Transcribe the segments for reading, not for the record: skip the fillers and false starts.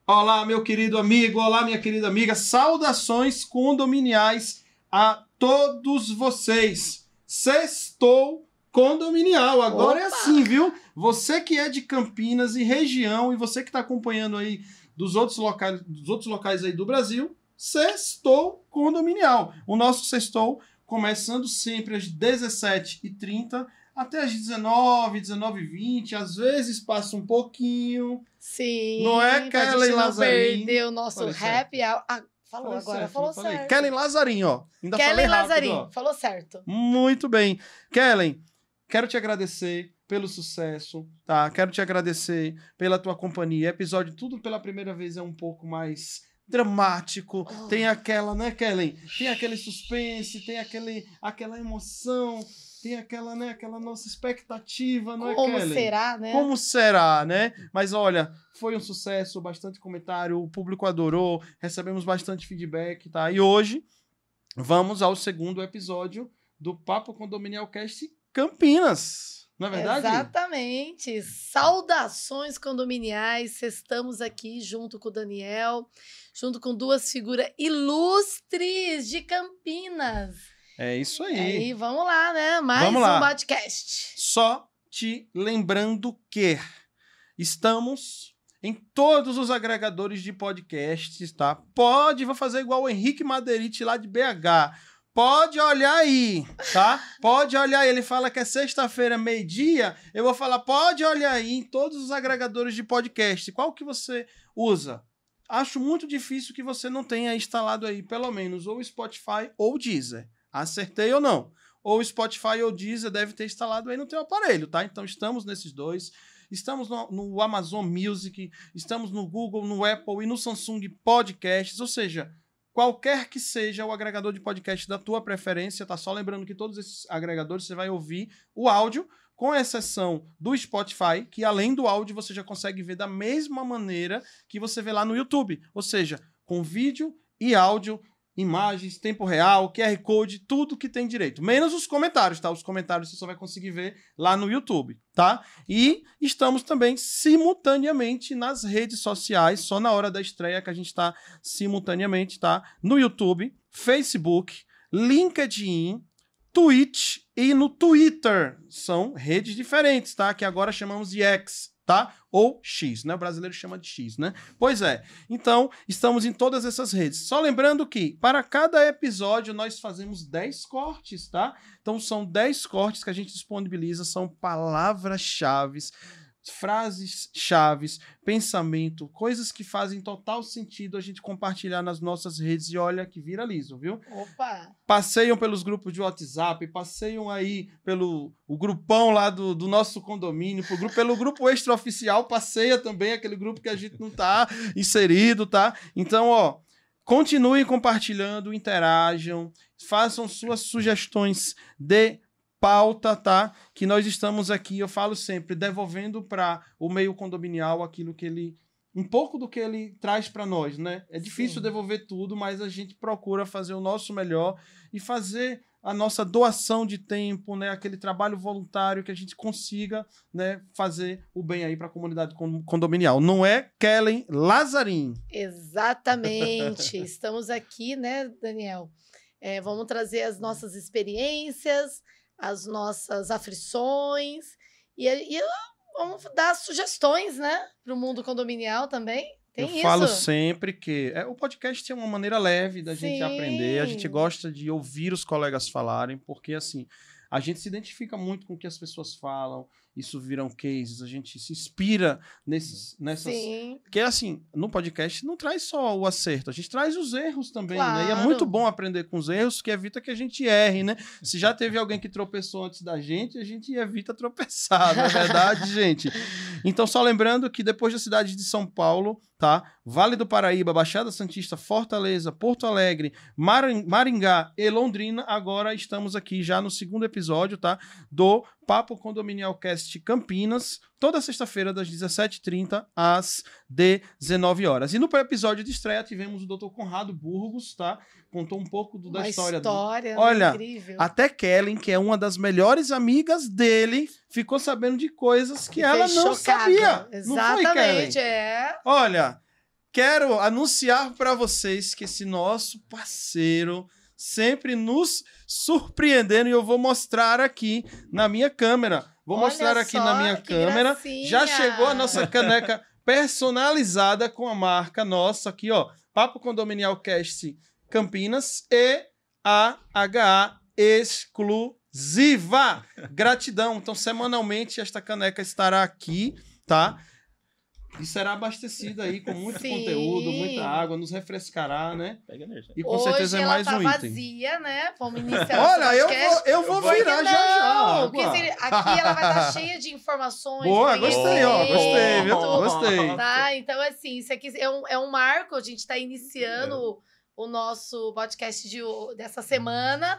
Olá, meu querido amigo, olá, minha querida amiga. Saudações condominiais a todos vocês. Sextou condominial. Agora é assim, viu? Você que é de Campinas e região e você que está acompanhando aí dos outros locais aí do Brasil, sextou condominial. O nosso sextou começando sempre às 17h30 até às 19h20, às vezes passa um pouquinho. Sim, não é Kellen Lazarim? Não perder o nosso happy hour. Falou falei agora, certo, falou certo. Kellen Lazarim, ó. Ainda Kellen falei rápido, Lazarim, ó. falou certo. Muito bem. Kellen, quero te agradecer pelo sucesso, tá? Quero te agradecer pela tua companhia. Episódio tudo pela primeira vez é um pouco mais dramático. Tem aquela, né, Kellen? Tem aquele suspense, tem aquela emoção. Tem aquela, né, aquela nossa expectativa, não é, Kellen? Como será, né? Como será, né? Mas olha, foi um sucesso, bastante comentário, o público adorou, recebemos bastante feedback, tá? E hoje vamos ao segundo episódio do Papo Condominial Cast Campinas, não é verdade? Exatamente. Saudações condominiais, estamos aqui junto com o Daniel, junto com duas figuras ilustres de Campinas. É isso aí. E vamos lá, né? Mais um podcast. Só te lembrando que estamos em todos os agregadores de podcasts, tá? Vou fazer igual o Henrique Maderite lá de BH. Pode olhar aí, tá? Pode olhar aí. Ele fala que é sexta-feira, meio-dia. Eu vou falar, pode olhar aí em todos os agregadores de podcast. Qual que você usa? Acho muito difícil que você não tenha instalado aí, pelo menos, ou Spotify ou Deezer. Acertei ou não? Ou Spotify ou Deezer deve ter instalado aí no teu aparelho, tá? Então estamos nesses dois. Estamos no Amazon Music, estamos no Google, no Apple e no Samsung Podcasts, ou seja, qualquer que seja o agregador de podcast da tua preferência, tá? Só lembrando que todos esses agregadores você vai ouvir o áudio, com exceção do Spotify, que além do áudio você já consegue ver da mesma maneira que você vê lá no YouTube, ou seja, com vídeo e áudio, imagens, tempo real, QR Code, tudo que tem direito. Menos os comentários, tá? Os comentários você só vai conseguir ver lá no YouTube, tá? E estamos também simultaneamente nas redes sociais, só na hora da estreia que a gente está simultaneamente, tá? No YouTube, Facebook, LinkedIn, Twitch e no Twitter. São redes diferentes, tá? Que agora chamamos de X, tá? Ou X, né? O brasileiro chama de X, né? Pois é. Então, estamos em todas essas redes. Só lembrando que, para cada episódio, nós fazemos 10 cortes, tá? Então, são 10 cortes que a gente disponibiliza, são palavras-chave, frases-chave, pensamento, coisas que fazem total sentido a gente compartilhar nas nossas redes e olha que viralizam, viu? Opa! Passeiam pelos grupos de WhatsApp, passeiam aí o grupão lá do nosso condomínio, pelo grupo extraoficial, passeia também aquele grupo que a gente não tá inserido, tá? Então, ó, continuem compartilhando, interajam, façam suas sugestões de pauta, tá? Que nós estamos aqui, eu falo sempre, devolvendo para o meio condominial aquilo que ele... um pouco do que ele traz para nós, né? É difícil devolver tudo, mas a gente procura fazer o nosso melhor e fazer a nossa doação de tempo, né? Aquele trabalho voluntário que a gente consiga, né, fazer o bem aí para a comunidade condominial. Não é, Kellen Lazarim? Exatamente. Estamos aqui, né, Daniel? Vamos trazer as nossas experiências, as nossas aflições e vamos dar sugestões, né, para o mundo condominial também. Eu falo sempre que o podcast é uma maneira leve da gente aprender, a gente gosta de ouvir os colegas falarem, porque assim, a gente se identifica muito com o que as pessoas falam, isso viram cases, a gente se inspira nessas... Sim. Porque assim, no podcast não traz só o acerto, a gente traz os erros também, claro, né? E é muito bom aprender com os erros, que evita que a gente erre, né? Se já teve alguém que tropeçou antes da gente, a gente evita tropeçar, não é verdade, gente? Então, só lembrando que depois da cidade de São Paulo, tá? Vale do Paraíba, Baixada Santista, Fortaleza, Porto Alegre, Maringá e Londrina, agora estamos aqui já no segundo episódio, tá? Do Papo Condominial Cast Campinas, toda sexta-feira das 17h30 às 19h. E no episódio de estreia tivemos o Dr. Conrado Burgos, tá? Contou um pouco da história dele. Olha, incrível. Até Kellen, que é uma das melhores amigas dele, ficou sabendo de coisas que ela não sabia. Exatamente, não foi, Kellen? Olha, quero anunciar para vocês que esse nosso parceiro sempre nos surpreendendo, e eu vou mostrar aqui na minha câmera. Vou mostrar aqui na minha câmera. Gracinha. Já chegou a nossa caneca personalizada com a marca nossa aqui, ó. Papo Condominial Cast Campinas e a HA exclusiva. Gratidão. Então, semanalmente, esta caneca estará aqui, tá? E será abastecida aí com muito conteúdo, muita água, nos refrescará, né? Pega energia. E com certeza é mais um item. Vazia, né? Vamos iniciar Olha, eu vou virar já. Porque aqui ela vai estar cheia de informações. Boa, gostei, ó. Gostei, viu? Gostei. Tá, então assim, isso aqui é um marco. A gente está iniciando o nosso podcast dessa semana.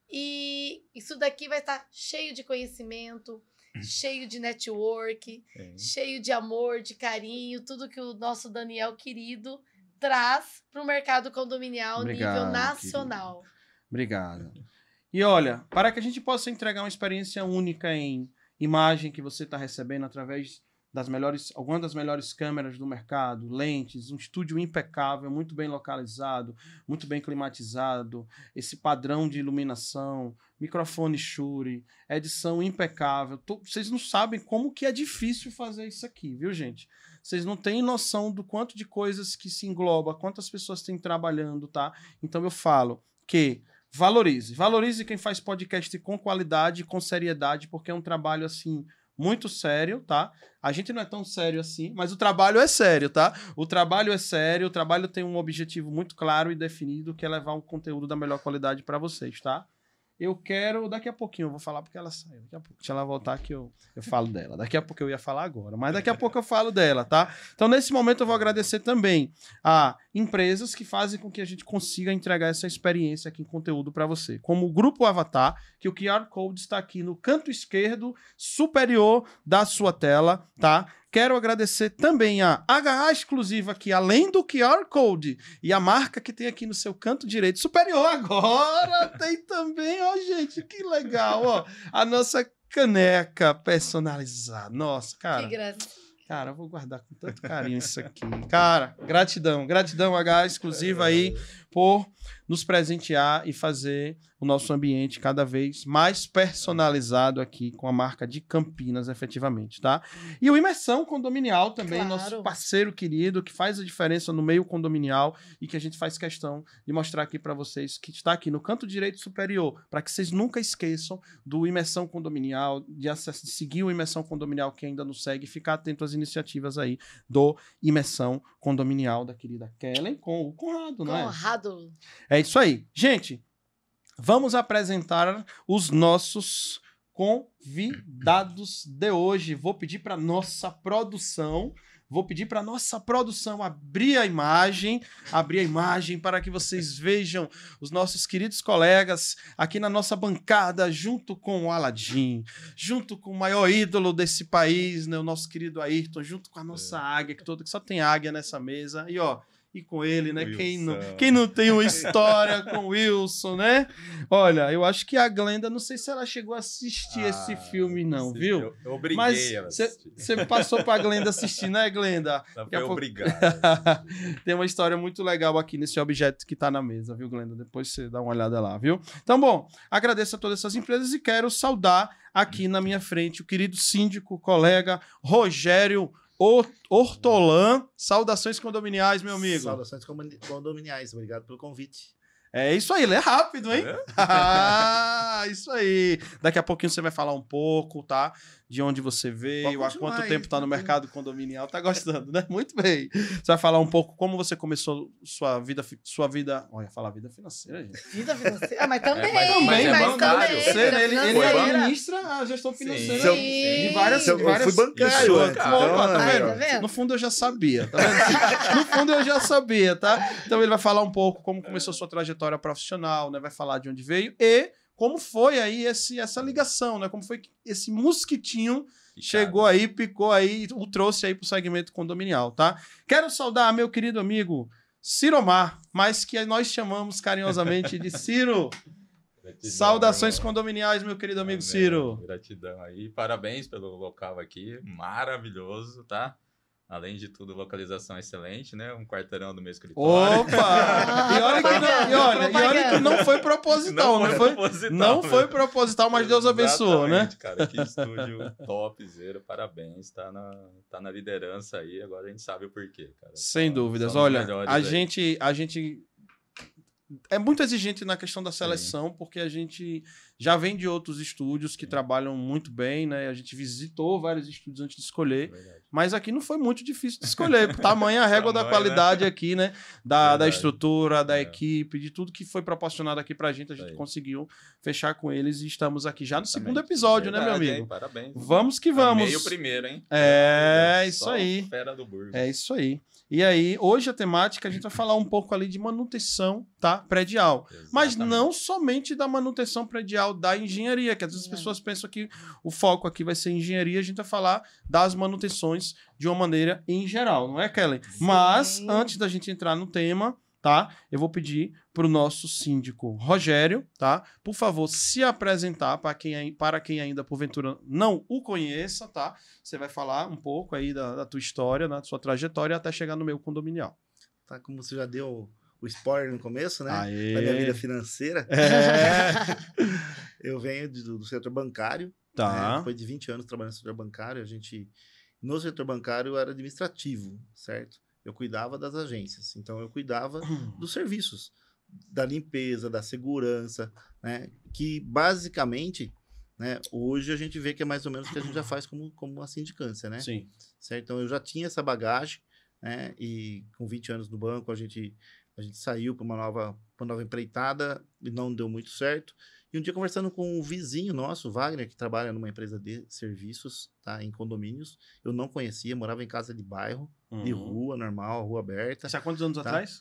E isso daqui vai estar cheio de conhecimento, cheio de network, cheio de amor, de carinho, tudo que o nosso Daniel querido traz para o mercado condominial nível nacional. Querido. Obrigado. E olha, para que a gente possa entregar uma experiência única em imagem que você está recebendo através algumas das melhores câmeras do mercado, lentes, um estúdio impecável, muito bem localizado, muito bem climatizado, esse padrão de iluminação, microfone Shure, edição impecável. Vocês não sabem como que é difícil fazer isso aqui, viu, gente? Vocês não têm noção do quanto de coisas que se engloba, quantas pessoas têm trabalhando, tá? Então eu falo que valorize quem faz podcast com qualidade, com seriedade, porque é um trabalho assim muito sério, tá? A gente não é tão sério assim, mas o trabalho é sério, tá? O trabalho é sério, o trabalho tem um objetivo muito claro e definido, que é levar um conteúdo da melhor qualidade para vocês, tá? Eu quero, daqui a pouquinho, eu vou falar porque ela saiu. Daqui a pouco, deixa ela voltar aqui, eu falo dela. Daqui a pouco eu ia falar agora, mas daqui a pouco eu falo dela, tá? Então, nesse momento, eu vou agradecer também a empresas que fazem com que a gente consiga entregar essa experiência aqui em conteúdo para você. Como o Grupo Avatar, que o QR Code está aqui no canto esquerdo superior da sua tela, tá? Quero agradecer também a HA exclusiva, que além do QR Code e a marca que tem aqui no seu canto direito superior, agora tem também, ó, gente, que legal, ó, a nossa caneca personalizada. Nossa, cara. Que graça. Cara, eu vou guardar com tanto carinho isso aqui. Cara, gratidão HA exclusiva aí por nos presentear e fazer o nosso ambiente cada vez mais personalizado aqui com a marca de Campinas, efetivamente, tá? E o Imersão Condominial também, claro, nosso parceiro querido, que faz a diferença no meio condominial e que a gente faz questão de mostrar aqui para vocês, que está aqui no canto direito superior, para que vocês nunca esqueçam do Imersão Condominial, de seguir o Imersão Condominial que ainda não segue, e ficar atento às iniciativas aí do Imersão Condominial da querida Kellen com o Conrado, não é? Conrado. É isso aí. Gente, vamos apresentar os nossos convidados de hoje. Vou pedir para nossa produção abrir a imagem para que vocês vejam os nossos queridos colegas aqui na nossa bancada, junto com o Aladim, junto com o maior ídolo desse país, né, o nosso querido Ayrton, junto com a nossa águia, que só tem águia nessa mesa. E ó, e com ele, né? Quem não tem uma história com o Wilson, né? Olha, eu acho que a Glenda, não sei se ela chegou a assistir esse filme, não, sim, viu? Eu obriguei mas ela a assistir. Você passou pra Glenda assistir, né, Glenda? Ela foi obrigada. Tem uma história muito legal aqui nesse objeto que tá na mesa, viu, Glenda? Depois você dá uma olhada lá, viu? Então, bom, agradeço a todas essas empresas e quero saudar aqui na minha frente o querido síndico, colega Rogério Hortolã. Saudações condominiais, meu amigo. Saudações condominiais. Obrigado pelo convite. É isso aí, ele é rápido, hein? Isso aí. Daqui a pouquinho você vai falar um pouco, tá? De onde você veio, há quanto tempo tá no mercado condominial. Tá gostando, né? Muito bem. Você vai falar um pouco como você começou sua vida... Olha, falar vida financeira, gente. Vida financeira? Ah, mas também. Mas também. Você, né? Ele administra a gestão financeira de várias... Eu fui bancário antes. Tá vendo? No fundo eu já sabia, tá vendo? No fundo eu já sabia, tá? Então ele vai falar um pouco como começou sua trajetória profissional, né? Vai falar de onde veio e como foi aí essa ligação, né? Como foi que esse mosquitinho chegou aí, picou aí, o trouxe aí pro segmento condominial, tá? Quero saudar meu querido amigo Ciromar, mas que nós chamamos carinhosamente de Ciro. Gratidão, saudações condominiais, meu querido amigo Ciro. Gratidão aí, parabéns pelo local aqui, maravilhoso, tá? Além de tudo, localização excelente, né? Um quarteirão do meu escritório. Opa! E olha que não foi proposital, não foi proposital, mas Deus abençoou, né? Exatamente, cara, que estúdio topzera, parabéns, tá na liderança aí, agora a gente sabe o porquê, cara. Sem dúvidas, São os olha, melhores a aí. gente é muito exigente na questão da seleção, porque a gente já vem de outros estúdios que trabalham muito bem, né? A gente visitou vários estúdios antes de escolher, Verdade. mas aqui não foi muito difícil de escolher. Tamanha a régua da Tamanho, qualidade aqui, né? Da Verdade. estrutura, da É. equipe, de tudo que foi proporcionado aqui pra gente, a gente Aí. conseguiu fechar com eles e estamos aqui já no segundo Exatamente. episódio, né, meu Verdade, amigo? hein? Parabéns. Vamos que vamos. Amei o primeiro, hein? É, Olha isso só, aí. Fera do Burgos. É isso aí. E aí, hoje a temática, a gente vai falar um pouco ali de manutenção, tá? Predial. Mas Exatamente. não somente da manutenção predial da engenharia, que às vezes as Não. pessoas pensam que o foco aqui vai ser engenharia, a gente vai falar das manutenções de uma maneira em geral, não é, Kellen? Sim. Mas, antes da gente entrar no tema, tá? Eu vou pedir pro nosso síndico Rogério, tá? Por favor, se apresentar para quem ainda porventura não o conheça, tá? Você vai falar um pouco aí da tua história, da sua trajetória até chegar no meu condominial. Tá, como você já deu o spoiler no começo, né? Aê. Da minha vida financeira. É. Eu venho do setor bancário. Tá. Né? Depois de 20 anos trabalhando no setor bancário, no setor bancário eu era administrativo, certo? Eu cuidava das agências, então eu cuidava dos serviços, da limpeza, da segurança, né? Que basicamente, né, hoje a gente vê que é mais ou menos o que a gente já faz como uma sindicância, né? Sim. Certo? Então eu já tinha essa bagagem, né? E com 20 anos no banco a gente saiu para uma nova empreitada e não deu muito certo. E um dia conversando com um vizinho nosso, Wagner, que trabalha numa empresa de serviços, tá, em condomínios, eu não conhecia, morava em casa de bairro, de rua normal, rua aberta. Isso há quantos anos Tá. atrás?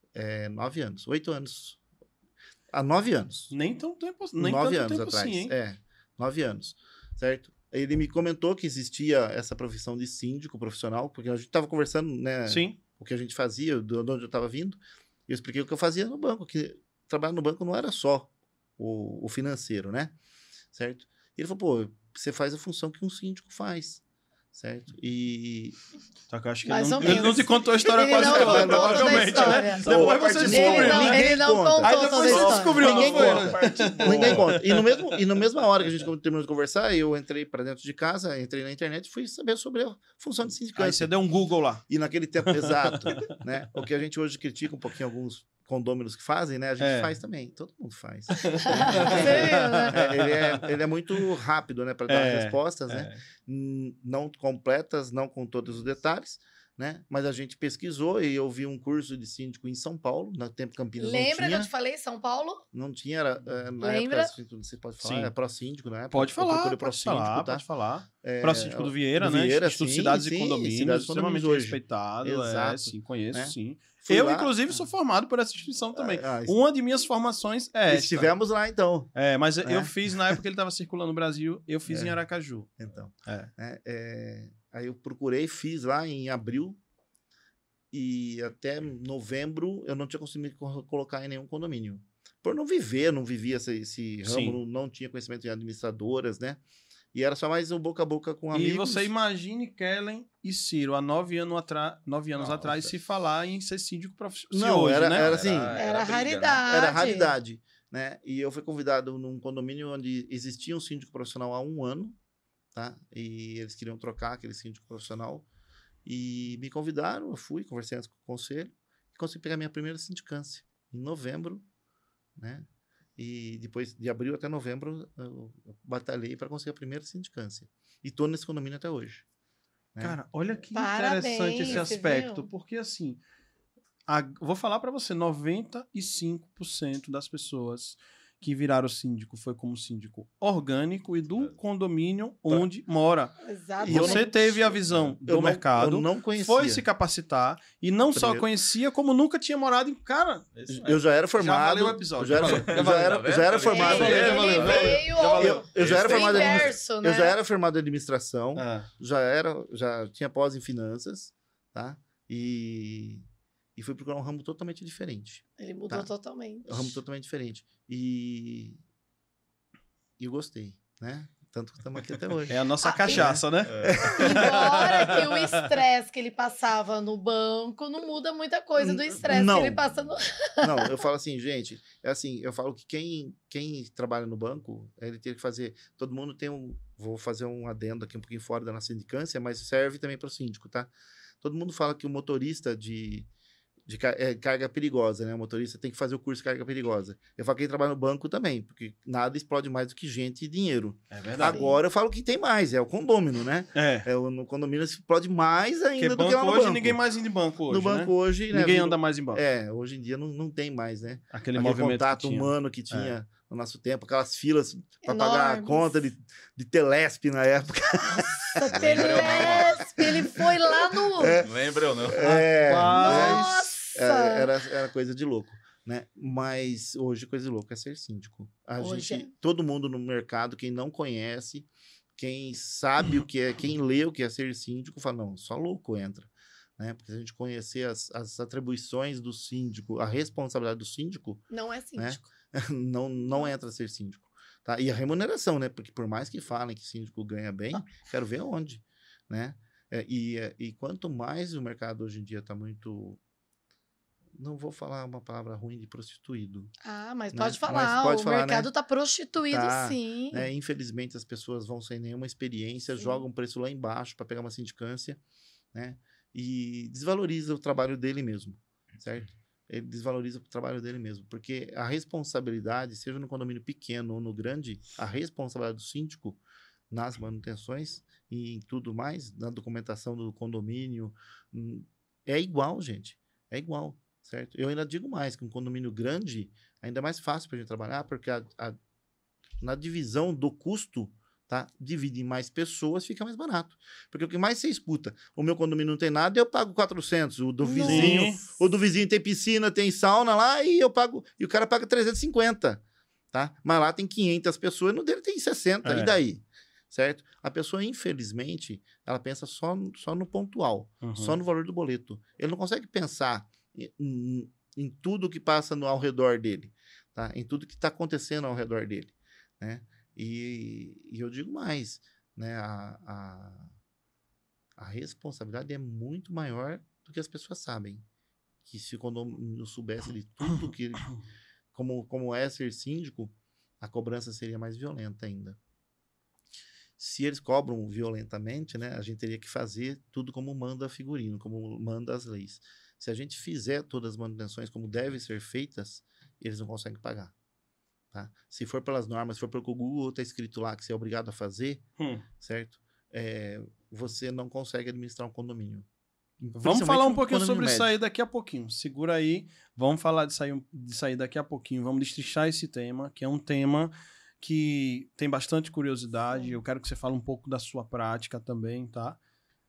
9 anos, 8 anos. Há 9 anos. Nem tão tempo, nem 9 tanto anos tempo atrás. assim, hein? 9 anos, certo? Ele me comentou que existia essa profissão de síndico profissional, porque a gente estava conversando, né, Sim. o que a gente fazia, de onde eu estava vindo, e eu expliquei o que eu fazia no banco, que trabalhar no banco não era só o financeiro, né? Certo? E ele falou, pô, você faz a função que um síndico faz, certo? E Só que eu acho que Mais ou ele não menos. te contou a história Ele quase não toda, contou toda a provavelmente, história. né? Só Depois a parte você boa. descobriu, né? Ele não conta. contou Aí toda a depois você história. descobriu, não Ninguém foi? conta. Ninguém conta. E na mesma hora que a gente terminou de conversar, eu entrei para dentro de casa, entrei na internet e fui saber sobre a função de Aí sindicância. você deu um Google lá. E naquele tempo, exato, né? O que a gente hoje critica um pouquinho alguns condôminos que fazem, né? A gente faz também. Todo mundo faz. Ele é muito rápido, né? Para dar respostas, né? Não completas, não com todos os detalhes, né? Mas a gente pesquisou e eu vi um curso de síndico em São Paulo, no tempo Campinas Lembra que não eu tinha. te falei, São Paulo? Não tinha, era, na Lembra? época, você pode falar, Sim. é pró-síndico, né? Pode falar, procurei pode falar, tá? pode falar. É, Pró-síndico do Vieira, do né? Vieira, Instituto sim, Cidades sim, e Condomínios, Cidades e extremamente Condomínios hoje. respeitado. Exato. Sim, conheço, Né? sim. Fui Eu, lá- inclusive, sou formado por essa instituição também. Ah, Uma de minhas formações é esta. estivemos lá, então. Mas eu É. fiz, na época que ele estava circulando no Brasil, eu fiz em Aracaju. Então. É. Aí eu procurei, fiz lá em abril e até novembro eu não tinha conseguido colocar em nenhum condomínio. Por não vivia esse ramo, Sim. não tinha conhecimento em administradoras, né? E era só mais o boca a boca com E amigos. você imagine Kellen e Ciro, há 9 anos Nossa. atrás, se falar em ser síndico profissional. Não, hoje, era- né? era assim, Era briga, né? raridade. Era raridade, né? E eu fui convidado num condomínio onde existia um síndico profissional há 1 ano, tá? E eles queriam trocar aquele síndico profissional e me convidaram, eu fui, conversei antes com o conselho e consegui pegar minha primeira sindicância em novembro, né? E depois de abril até novembro eu batalhei para conseguir a primeira sindicância. E tô nesse condomínio até hoje. Né? Cara, olha que Parabéns, interessante esse você aspecto, viu? porque assim, vou falar pra você, 95% das pessoas que viraram síndico foi como síndico orgânico e do condomínio onde mora. Exatamente. Você teve a visão do mercado, Eu não conhecia. foi se capacitar e não só Primeiro. conhecia, como nunca tinha morado em... Cara, Eu já era formado. Já valeu o episódio, Eu já já era, valeu. eu já era, já era formado. valeu, valeu. Eu já era formado em inverso, né? Eu já era formado em administração, Ah, já tinha pós em finanças, tá? E fui procurar um ramo totalmente diferente. Ele mudou Tá. totalmente. Um ramo totalmente diferente. E eu gostei, né? Tanto que estamos aqui até hoje. É a nossa cachaça, né? Embora que o estresse que ele passava no banco não muda muita coisa do estresse que Não. ele passa no... Não, eu falo assim, gente, é assim, eu falo que quem trabalha no banco, ele tem que fazer, todo mundo tem vou fazer um adendo aqui um pouquinho fora da nossa sindicância, mas serve também para o síndico, tá? Todo mundo fala que o motorista de carga perigosa, né? O motorista tem que fazer o curso de carga perigosa. Eu falo que quem trabalha no banco também, porque nada explode mais do que gente e dinheiro. É verdade. Agora eu falo que tem mais, é o condômino, né? No condomínio explode mais ainda do que lá no hoje banco. ninguém mais anda em banco hoje, No banco né? hoje, né? Ninguém anda mais em banco. Hoje em dia não tem mais, né? Aquele Aquele movimento contato que tinha. humano que tinha no nosso tempo, aquelas filas para pagar a Enormes. conta de Telesp na época. Nossa, Telesp, ele foi lá no... Não lembra ou não? Nossa! Era coisa de louco, né? Mas hoje coisa de louco é ser síndico. Todo mundo no mercado, quem não conhece, quem sabe o que é, quem lê o que é ser síndico, fala, não, só louco entra. Né? Porque se a gente conhecer as atribuições do síndico, a responsabilidade do síndico, Não é síndico. não entra a ser síndico. Tá? E a remuneração, né? Porque por mais que falem que síndico ganha bem, quero ver onde, né? E quanto mais o mercado hoje em dia está muito... Não vou falar uma palavra ruim de prostituído. Mas né? pode falar, Mas pode o falar, mercado né? está prostituído, Tá, sim. né? Infelizmente, as pessoas vão sem nenhuma experiência, Sim. jogam o preço lá embaixo para pegar uma sindicância, né? E desvaloriza o trabalho dele mesmo, certo? Ele desvaloriza o trabalho dele mesmo, porque a responsabilidade, seja no condomínio pequeno ou no grande, a responsabilidade do síndico nas manutenções e em tudo mais, na documentação do condomínio, é igual, gente. É igual, certo? Eu ainda digo mais, que um condomínio grande ainda é mais fácil para a gente trabalhar, porque na divisão do custo, tá? Divide em mais pessoas, fica mais barato. Porque o que mais você escuta, o meu condomínio não tem nada, eu pago 400. O do vizinho tem piscina, tem sauna lá, e o cara paga 350, tá? Mas lá tem 500 pessoas, no dele tem 60, e daí? Certo? A pessoa, infelizmente, ela pensa só no pontual, só no valor do boleto. Ele não consegue pensar em tudo que passa ao redor dele, tá? Em tudo que está acontecendo ao redor dele, né? E eu digo mais, né? A responsabilidade é muito maior do que as pessoas sabem. Que se o condomínio soubesse de tudo que ele, como é ser síndico, a cobrança seria mais violenta ainda. Se eles cobram violentamente, né, a gente teria que fazer tudo como manda a figurino, como manda as leis. Se a gente fizer todas as manutenções como devem ser feitas, eles não conseguem pagar. Tá? Se for pelas normas, se for pelo que o Google está escrito lá que você é obrigado a fazer, certo? Você não consegue administrar um condomínio. Vamos falar um pouquinho sobre isso aí daqui a pouquinho. Segura aí, vamos falar disso aí daqui a pouquinho. Vamos destrinchar esse tema, que é um tema que tem bastante curiosidade. Eu quero que você fale um pouco da sua prática também, tá?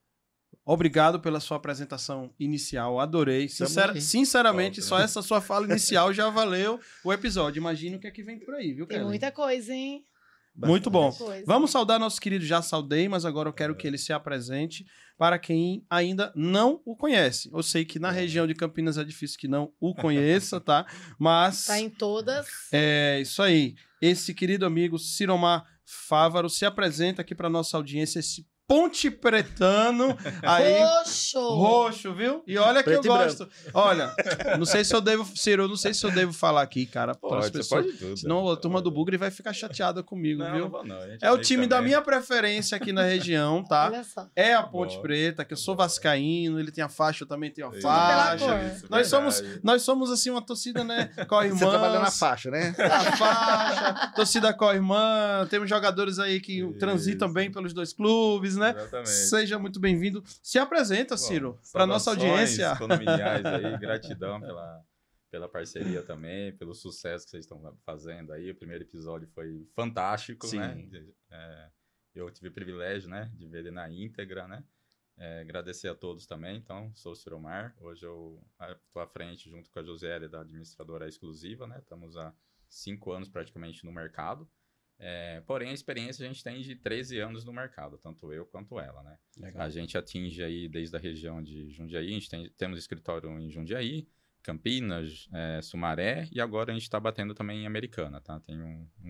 Obrigado pela sua apresentação inicial, adorei. Sinceramente, só essa sua fala inicial já valeu o episódio. Imagina o que é que vem por aí, viu, Kelly? Tem muita coisa, hein? Muito bom. Vamos saudar nosso querido, já saudei, mas agora eu quero que ele se apresente para quem ainda não o conhece. Eu sei que na região de Campinas é difícil que não o conheça, tá? Mas... Tá em todas. É isso aí. Esse querido amigo Ciromar Fávaro se apresenta aqui para nossa audiência, esse Ponte Pretano aí. Roxo, viu? E olha que preto eu gosto. Olha, não sei se eu devo, Ciro, não sei se eu devo falar aqui, cara. Pode, pessoas, pode tudo. senão a turma do Bugre vai ficar chateada comigo, não, viu? Não vou, não. É o time da minha preferência aqui na região, tá? Olha só. É a Ponte Preta, que eu sou vascaíno, ele tem a faixa, eu também tenho a Pela faixa. cor. Nós somos assim uma torcida, né? Co-irmãs. Você trabalha na faixa, né? A faixa, torcida co-irmã, temos jogadores aí que transitam bem pelos dois clubes, né? Exatamente. Seja muito bem-vindo. Se apresenta, Ciro, para nossa audiência. Condominiais aí, gratidão pela parceria também, pelo sucesso que vocês estão fazendo aí. O primeiro episódio foi fantástico, Sim. né? Eu tive o privilégio, né, de ver ele na íntegra, né? Agradecer a todos também. Então, sou o Ciromar. Hoje eu estou à frente, junto com a Josiele, da administradora exclusiva, né? Estamos há 5 anos praticamente no mercado. Porém, a experiência a gente tem de 13 anos no mercado, tanto eu quanto ela, né? Legal. A gente atinge aí desde a região de Jundiaí, temos escritório em Jundiaí, Campinas, Sumaré, e agora a gente está batendo também em Americana, tá? Tem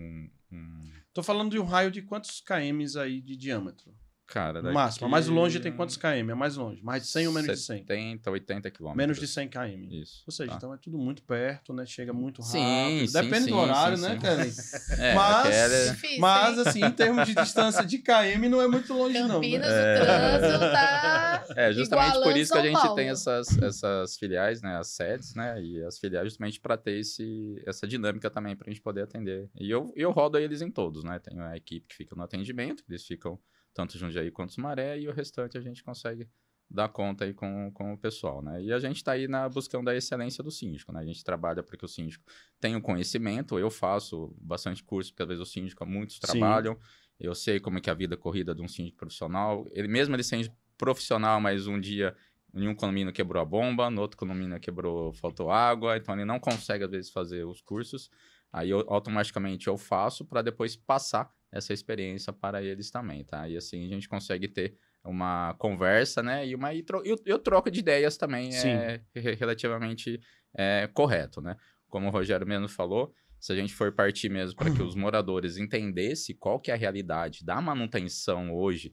Tô falando de um raio de quantos kms aí de diâmetro? Cara, No máximo. A mais longe tem quantos km? É mais longe. Mais de 100 ou menos de 100? 70, 80 quilômetros. Menos de 100 km. Isso. Ou seja, tá. então é tudo muito perto, né? Chega muito rápido. Sim, Depende sim, do horário, sim, né, sim. Kelly? Mas... Difícil, Mas, hein? assim, em termos de distância de km, não é muito longe, não. Campinas, Né? o trânsito tá justamente por igualando isso que a São gente Paulo. tem essas filiais, né? As sedes, né? E as filiais justamente para ter essa dinâmica também, para a gente poder atender. E eu rodo eles em todos, né? Tenho a equipe que fica no atendimento, eles ficam tanto Jundiaí quanto Sumaré, e o restante a gente consegue dar conta aí com o pessoal, né? E a gente está aí na busca da excelência do síndico, né? A gente trabalha para que o síndico tenha o conhecimento, eu faço bastante curso, porque às vezes o síndico, muitos trabalham, eu sei como é que é a vida corrida de um síndico profissional, ele sendo profissional, mas um dia em um condomínio quebrou a bomba, no outro condomínio faltou água, então ele não consegue às vezes fazer os cursos, aí automaticamente eu faço para depois passar essa experiência para eles também, tá? E assim a gente consegue ter uma conversa, né? E eu troco de ideias também relativamente correto, né? Como o Rogério mesmo falou, se a gente for partir mesmo para que os moradores entendessem qual que é a realidade da manutenção hoje,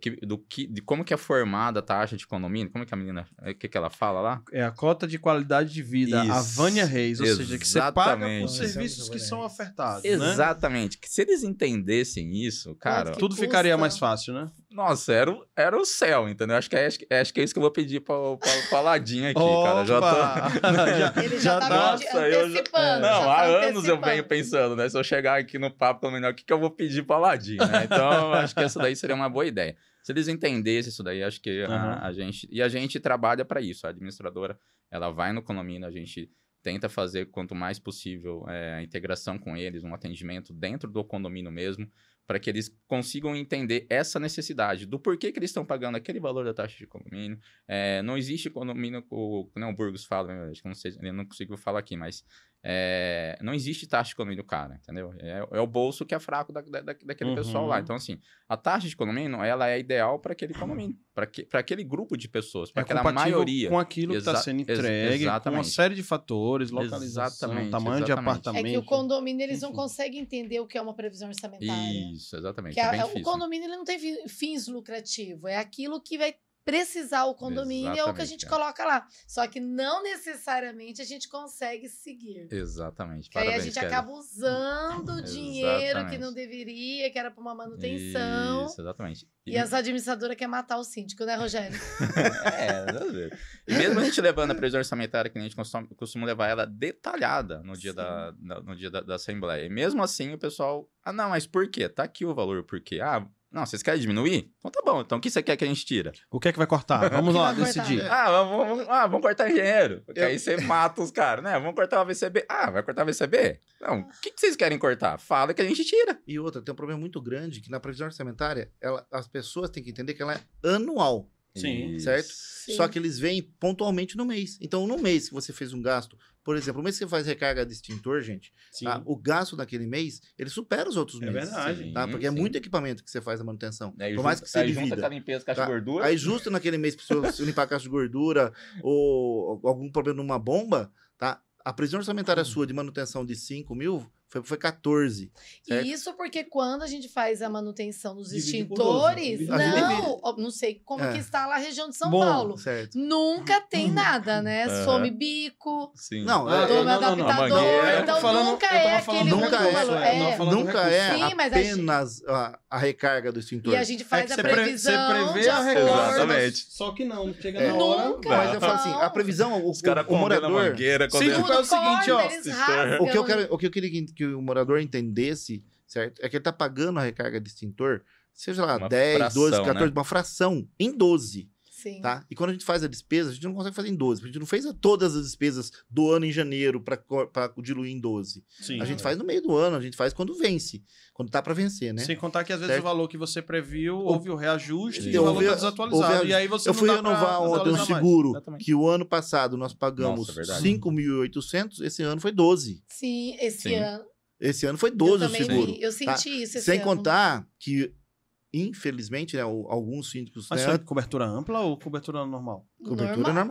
de como que é formada a taxa de condomínio, como que a menina, o que ela fala lá? É a cota de qualidade de vida, a Vânia Reis, ou seja, que você paga por Exatamente. serviços que são ofertados, né? Exatamente. Que se eles entendessem isso, cara, que Tudo custa? ficaria mais fácil, né? nossa, era o céu, entendeu? Acho que é isso que eu vou pedir para o Ladinho aqui, cara. Já tô... Ele já tá Nossa, antecipando. Não, já há tá anos eu antecipando. venho pensando, né? Se eu chegar aqui no papo condominial, o que eu vou pedir para o Ladinho, né? Então, acho que essa daí seria uma boa ideia. Se eles entendessem isso daí, acho que a gente... E a gente trabalha para isso. A administradora, ela vai no condomínio, a gente tenta fazer quanto mais possível a integração com eles, um atendimento dentro do condomínio mesmo, para que eles consigam entender essa necessidade do porquê que eles estão pagando aquele valor da taxa de condomínio. Não existe condomínio, não, o Burgos fala, acho que não sei, eu não consigo falar aqui, mas não existe taxa de condomínio cara, entendeu? É o bolso que é fraco daquele pessoal lá. Então, assim, a taxa de condomínio, ela é ideal para aquele condomínio, para aquele grupo de pessoas, para aquela maioria. Com aquilo que está sendo entregue, com uma série de fatores, localização, tamanho de apartamento. É que o condomínio, eles não conseguem entender o que é uma previsão orçamentária. Isso, exatamente. Que é bem o difícil. condomínio ele não tem fins lucrativos, é aquilo que vai precisar o condomínio, é o que a gente coloca lá. Só que não necessariamente a gente consegue seguir. Exatamente. Porque aí a Parabéns, gente Kelly. acaba usando dinheiro que não deveria, que era para uma manutenção. Isso, exatamente. E as administradoras querem matar o síndico, né, Rogério? Às vezes. E mesmo a gente levando a previsão orçamentária, que a gente costuma levar ela detalhada no dia, no dia da Assembleia. E mesmo assim o pessoal... não, mas por quê? Tá aqui o valor, por quê? Não, vocês querem diminuir? Então tá bom. Então o que você quer que a gente tira? O que é que vai cortar? Vamos lá, vai decidir. Vamos cortar engenheiro. Porque aí você mata os caras, né? Vamos cortar o VCB. Vai cortar o VCB? Não, o que vocês querem cortar? Fala que a gente tira. E outra, tem um problema muito grande, que na previsão orçamentária, as pessoas têm que entender que ela é anual. Sim. Certo? Sim. Só que eles vêm pontualmente no mês. Então, no mês que você fez um gasto, por exemplo, o mês que você faz recarga de extintor, gente, tá? O gasto daquele mês, ele supera os outros meses. Verdade. Tá? Porque é muito equipamento que você faz a manutenção. Aí Por mais que você divida. junta a limpeza, caixa Tá? de gordura. Aí justo naquele mês, pra você limpar a caixa de gordura ou algum problema numa bomba, tá? A previsão orçamentária sua de manutenção de 5 mil foi 14. Certo? E isso porque quando a gente faz a manutenção dos Divide por extintores, 12. não sei como que está lá a região de São Bom, Paulo. Certo. Nunca tem nada, né? Some bico, Sim. Não, tome adaptador, mangueira. então Eu tô falando- nunca eu tava é falando aquele do nunca único é, valor. eu tava falando do Nunca recurso. é Sim, mas apenas a recarga do extintor. E a gente faz a você previsão prevê de a acordo. recarga, Exatamente. só que não chega na hora. Nunca. Mas eu falo assim, Não. a previsão, Os caras o morador... mangueira, Sim, condena... tipo, é o seguinte, ó, Eles rasgam. O que eu queria que o morador entendesse, certo? É que ele tá pagando a recarga de extintor, seja lá, Uma 10, fração, 12, 14, né? uma fração, em 12, Sim. tá? E quando a gente faz a despesa, a gente não consegue fazer em 12, porque a gente não fez todas as despesas do ano em janeiro para diluir em 12. Sim. A gente faz no meio do ano, a gente faz quando vence, quando tá para vencer, né? Sem contar que às vezes Certo. o valor que você previu, houve o reajuste e Eu o valor ouvi- está desatualizado. ouvi- E aí você Eu não fui dá pra renovar ontem um atualizar mais. seguro Exatamente. que o ano passado nós pagamos Nossa, verdade. 5.800, esse ano foi 12. Sim, esse Sim. ano. Esse ano foi Eu 12 o também seguro. vi. Eu senti isso esse Sem ano. contar que, infelizmente, né, alguns síndicos... Mas né, foi cobertura ampla ou cobertura normal? cobertura normal.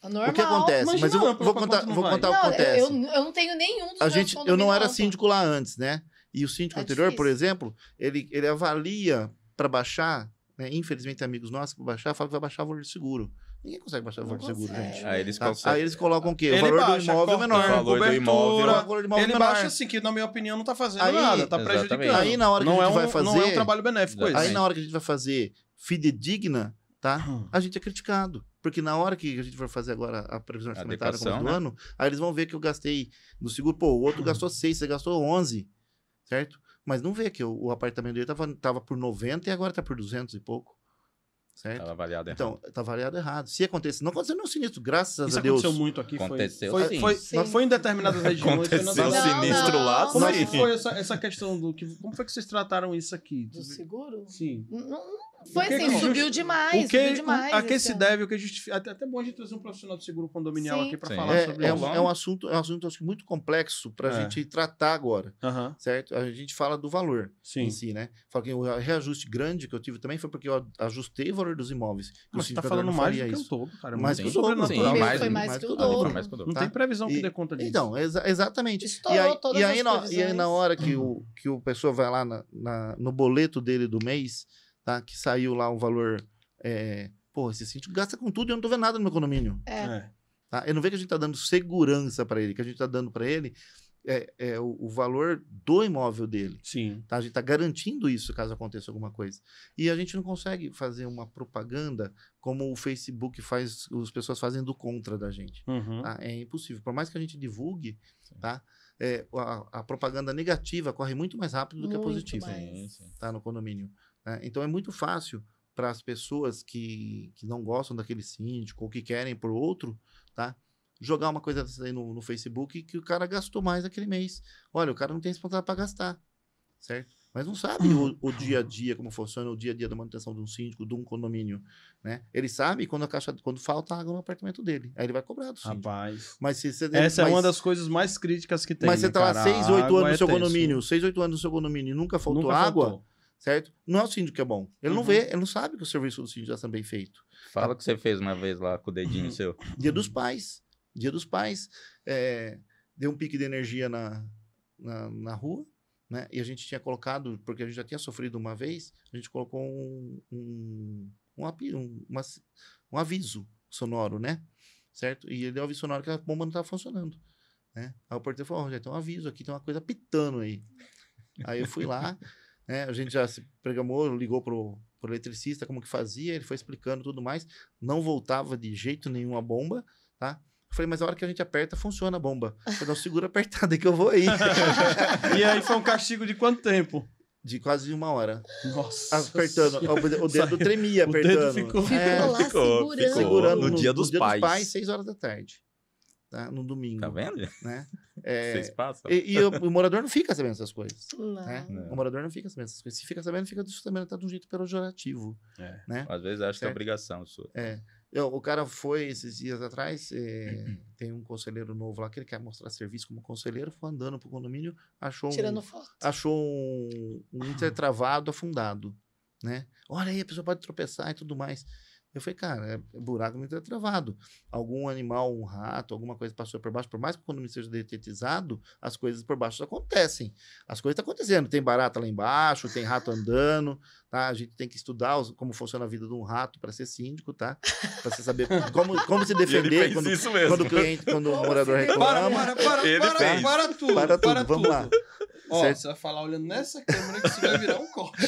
Normal. O que acontece? Imagina Mas eu ampla, vou pra contar, quanto não vou vai? contar o que Não, acontece. eu não tenho nenhum dos meus Eu não condomínios era amplo. síndico lá antes, né? E o síndico É anterior, por difícil. exemplo, ele avalia para baixar, né? Infelizmente, amigos nossos, para baixar, fala que vai baixar o valor de seguro. Ninguém consegue baixar o Não valor de seguro, consegue. gente. Aí eles Tá? conseguem. Aí eles colocam o quê? Ele o valor baixa, do imóvel corta menor. o valor do cobertura, imóvel. O valor do imóvel Ele menor. baixa assim, que na minha opinião não tá fazendo Aí- nada, tá Exatamente. prejudicando. Aí na hora que não a gente vai Não é um fazer- trabalho benéfico esse. Aí na hora que a gente vai fazer fidedigna, tá? A gente é criticado. Porque na hora que a gente for fazer agora a previsão orçamentária Adequação, do né? ano, aí eles vão ver que eu gastei no seguro, pô, o outro gastou 6, você gastou 11, certo? Mas não vê que o apartamento dele tava por 90 e agora tá por 200 e pouco, certo? Tava avaliado errado. Então, tá avaliado errado. Se acontecer, não aconteceu nenhum sinistro, graças Isso a Deus. aconteceu muito aqui. Aconteceu, foi, sim. foi, Sim. mas foi em determinadas regiões. foi Aconteceu nas- Não, sinistro não. lá, Como é sim. que foi essa questão do... Como foi que vocês trataram isso aqui? Do seguro? Sim. Não foi O que assim, que subiu justi- demais, O que, subiu demais. a que esse se ano. deve, o que justifica... Até bom a gente trazer um profissional de seguro condominial Sim. aqui para Sim. falar sobre isso. É um assunto acho que muito complexo pra É. gente tratar agora, Aham, certo? A gente fala do valor sim. em si, né? Fala que o reajuste grande que eu tive também foi porque eu ajustei o valor dos imóveis. Que o Mas você tá síndico falando não mais do faria que o isso. dobro, cara. Mais muito que o dobro, sobrenatural. sim, Meu mais- foi mais que o dobro. dobro. Mais que o dobro. Não Tá? tem previsão que E- dê conta disso. Então, exatamente. Estourou todas e aí, as e aí previsões. na hora que o pessoa vai lá no boleto dele do mês, tá? Que saiu lá o valor. Pô, esse síndico gasta com tudo e eu não tô vendo nada no meu condomínio. É. Tá? Eu não vejo que a gente tá dando segurança para ele, que a gente tá dando para ele o valor do imóvel dele. Sim. Tá? A gente tá garantindo isso caso aconteça alguma coisa. E a gente não consegue fazer uma propaganda como o Facebook faz, as pessoas fazem do contra da gente. Uhum. Tá? É impossível. Por mais que a gente divulgue, Sim. tá? A propaganda negativa corre muito mais rápido do que a Muito positiva, mais. Sim, sim. tá? No condomínio. Né? Então é muito fácil para as pessoas que não gostam daquele síndico ou que querem por outro, tá? Jogar uma coisa dessa aí no Facebook que o cara gastou mais aquele mês. Olha, o cara não tem responsabilidade para gastar, certo? Mas não sabe o dia a dia, como funciona o dia a dia da manutenção de um síndico, de um condomínio, né? Ele sabe quando falta água no apartamento dele. Aí ele vai cobrar do síndico. Rapaz. Mas se você Essa é uma das coisas mais críticas que tem. Mas você né, tá lá cara? 6, A 8 água anos no seu tenso. condomínio, 6, 8 anos no seu condomínio e nunca faltou Nunca água, faltou. certo? Não é o síndico que é bom. Ele não Uhum. vê, ele não sabe que o serviço do síndico já está bem feito. Fala o que você fez uma vez lá com o dedinho seu. Dia dos Pais. Dia dos Pais. Deu um pique de energia na rua, né? E a gente tinha colocado, porque a gente já tinha sofrido uma vez, a gente colocou um aviso sonoro, né? Certo? E ele deu um aviso sonoro que a bomba não estava funcionando, né? Aí o porteiro falou, já tem um aviso aqui, tem uma coisa pitando aí. Aí eu fui lá, né? A gente já se programou, ligou pro eletricista como que fazia, ele foi explicando tudo mais, não voltava de jeito nenhum a bomba, tá? Eu falei, mas a hora que a gente aperta, funciona a bomba. Eu falei, não, segura apertada que eu vou aí. E aí foi um castigo de quanto tempo? De quase 1 hora. Nossa. Apertando. O dedo Saiu. tremia O dedo apertando. ficou- Ficou lá segurando. Segurando No Dia dos Pais. 6 horas da tarde. Tá? No domingo. Tá vendo? Né? Vocês passam. E o morador não fica sabendo essas coisas. Não. Né? Não. O morador não fica sabendo essas coisas. Se fica sabendo, fica também tá de um jeito pejorativo. É. Né? Às vezes acho que é Certo. obrigação sua. O cara foi esses dias atrás, tem um conselheiro novo lá que ele quer mostrar serviço como conselheiro, foi andando pro condomínio, Tirando foto. achou um intertravado afundado, né? Olha aí, a pessoa pode tropeçar e tudo mais. Eu falei, cara, é buraco no intertravado. Algum animal, um rato, alguma coisa passou por baixo, por mais que o condomínio seja detetizado, as coisas por baixo acontecem. As coisas estão acontecendo. Tem barata lá embaixo, tem rato andando, tá? A gente tem que estudar como funciona a vida de um rato para ser síndico, tá? Para você saber como se defender quando o cliente, quando o morador reclama. Ele fez. Para tudo. Para tudo, vamos lá. Ó, Certo? você vai falar olhando nessa câmera que isso vai virar um corte.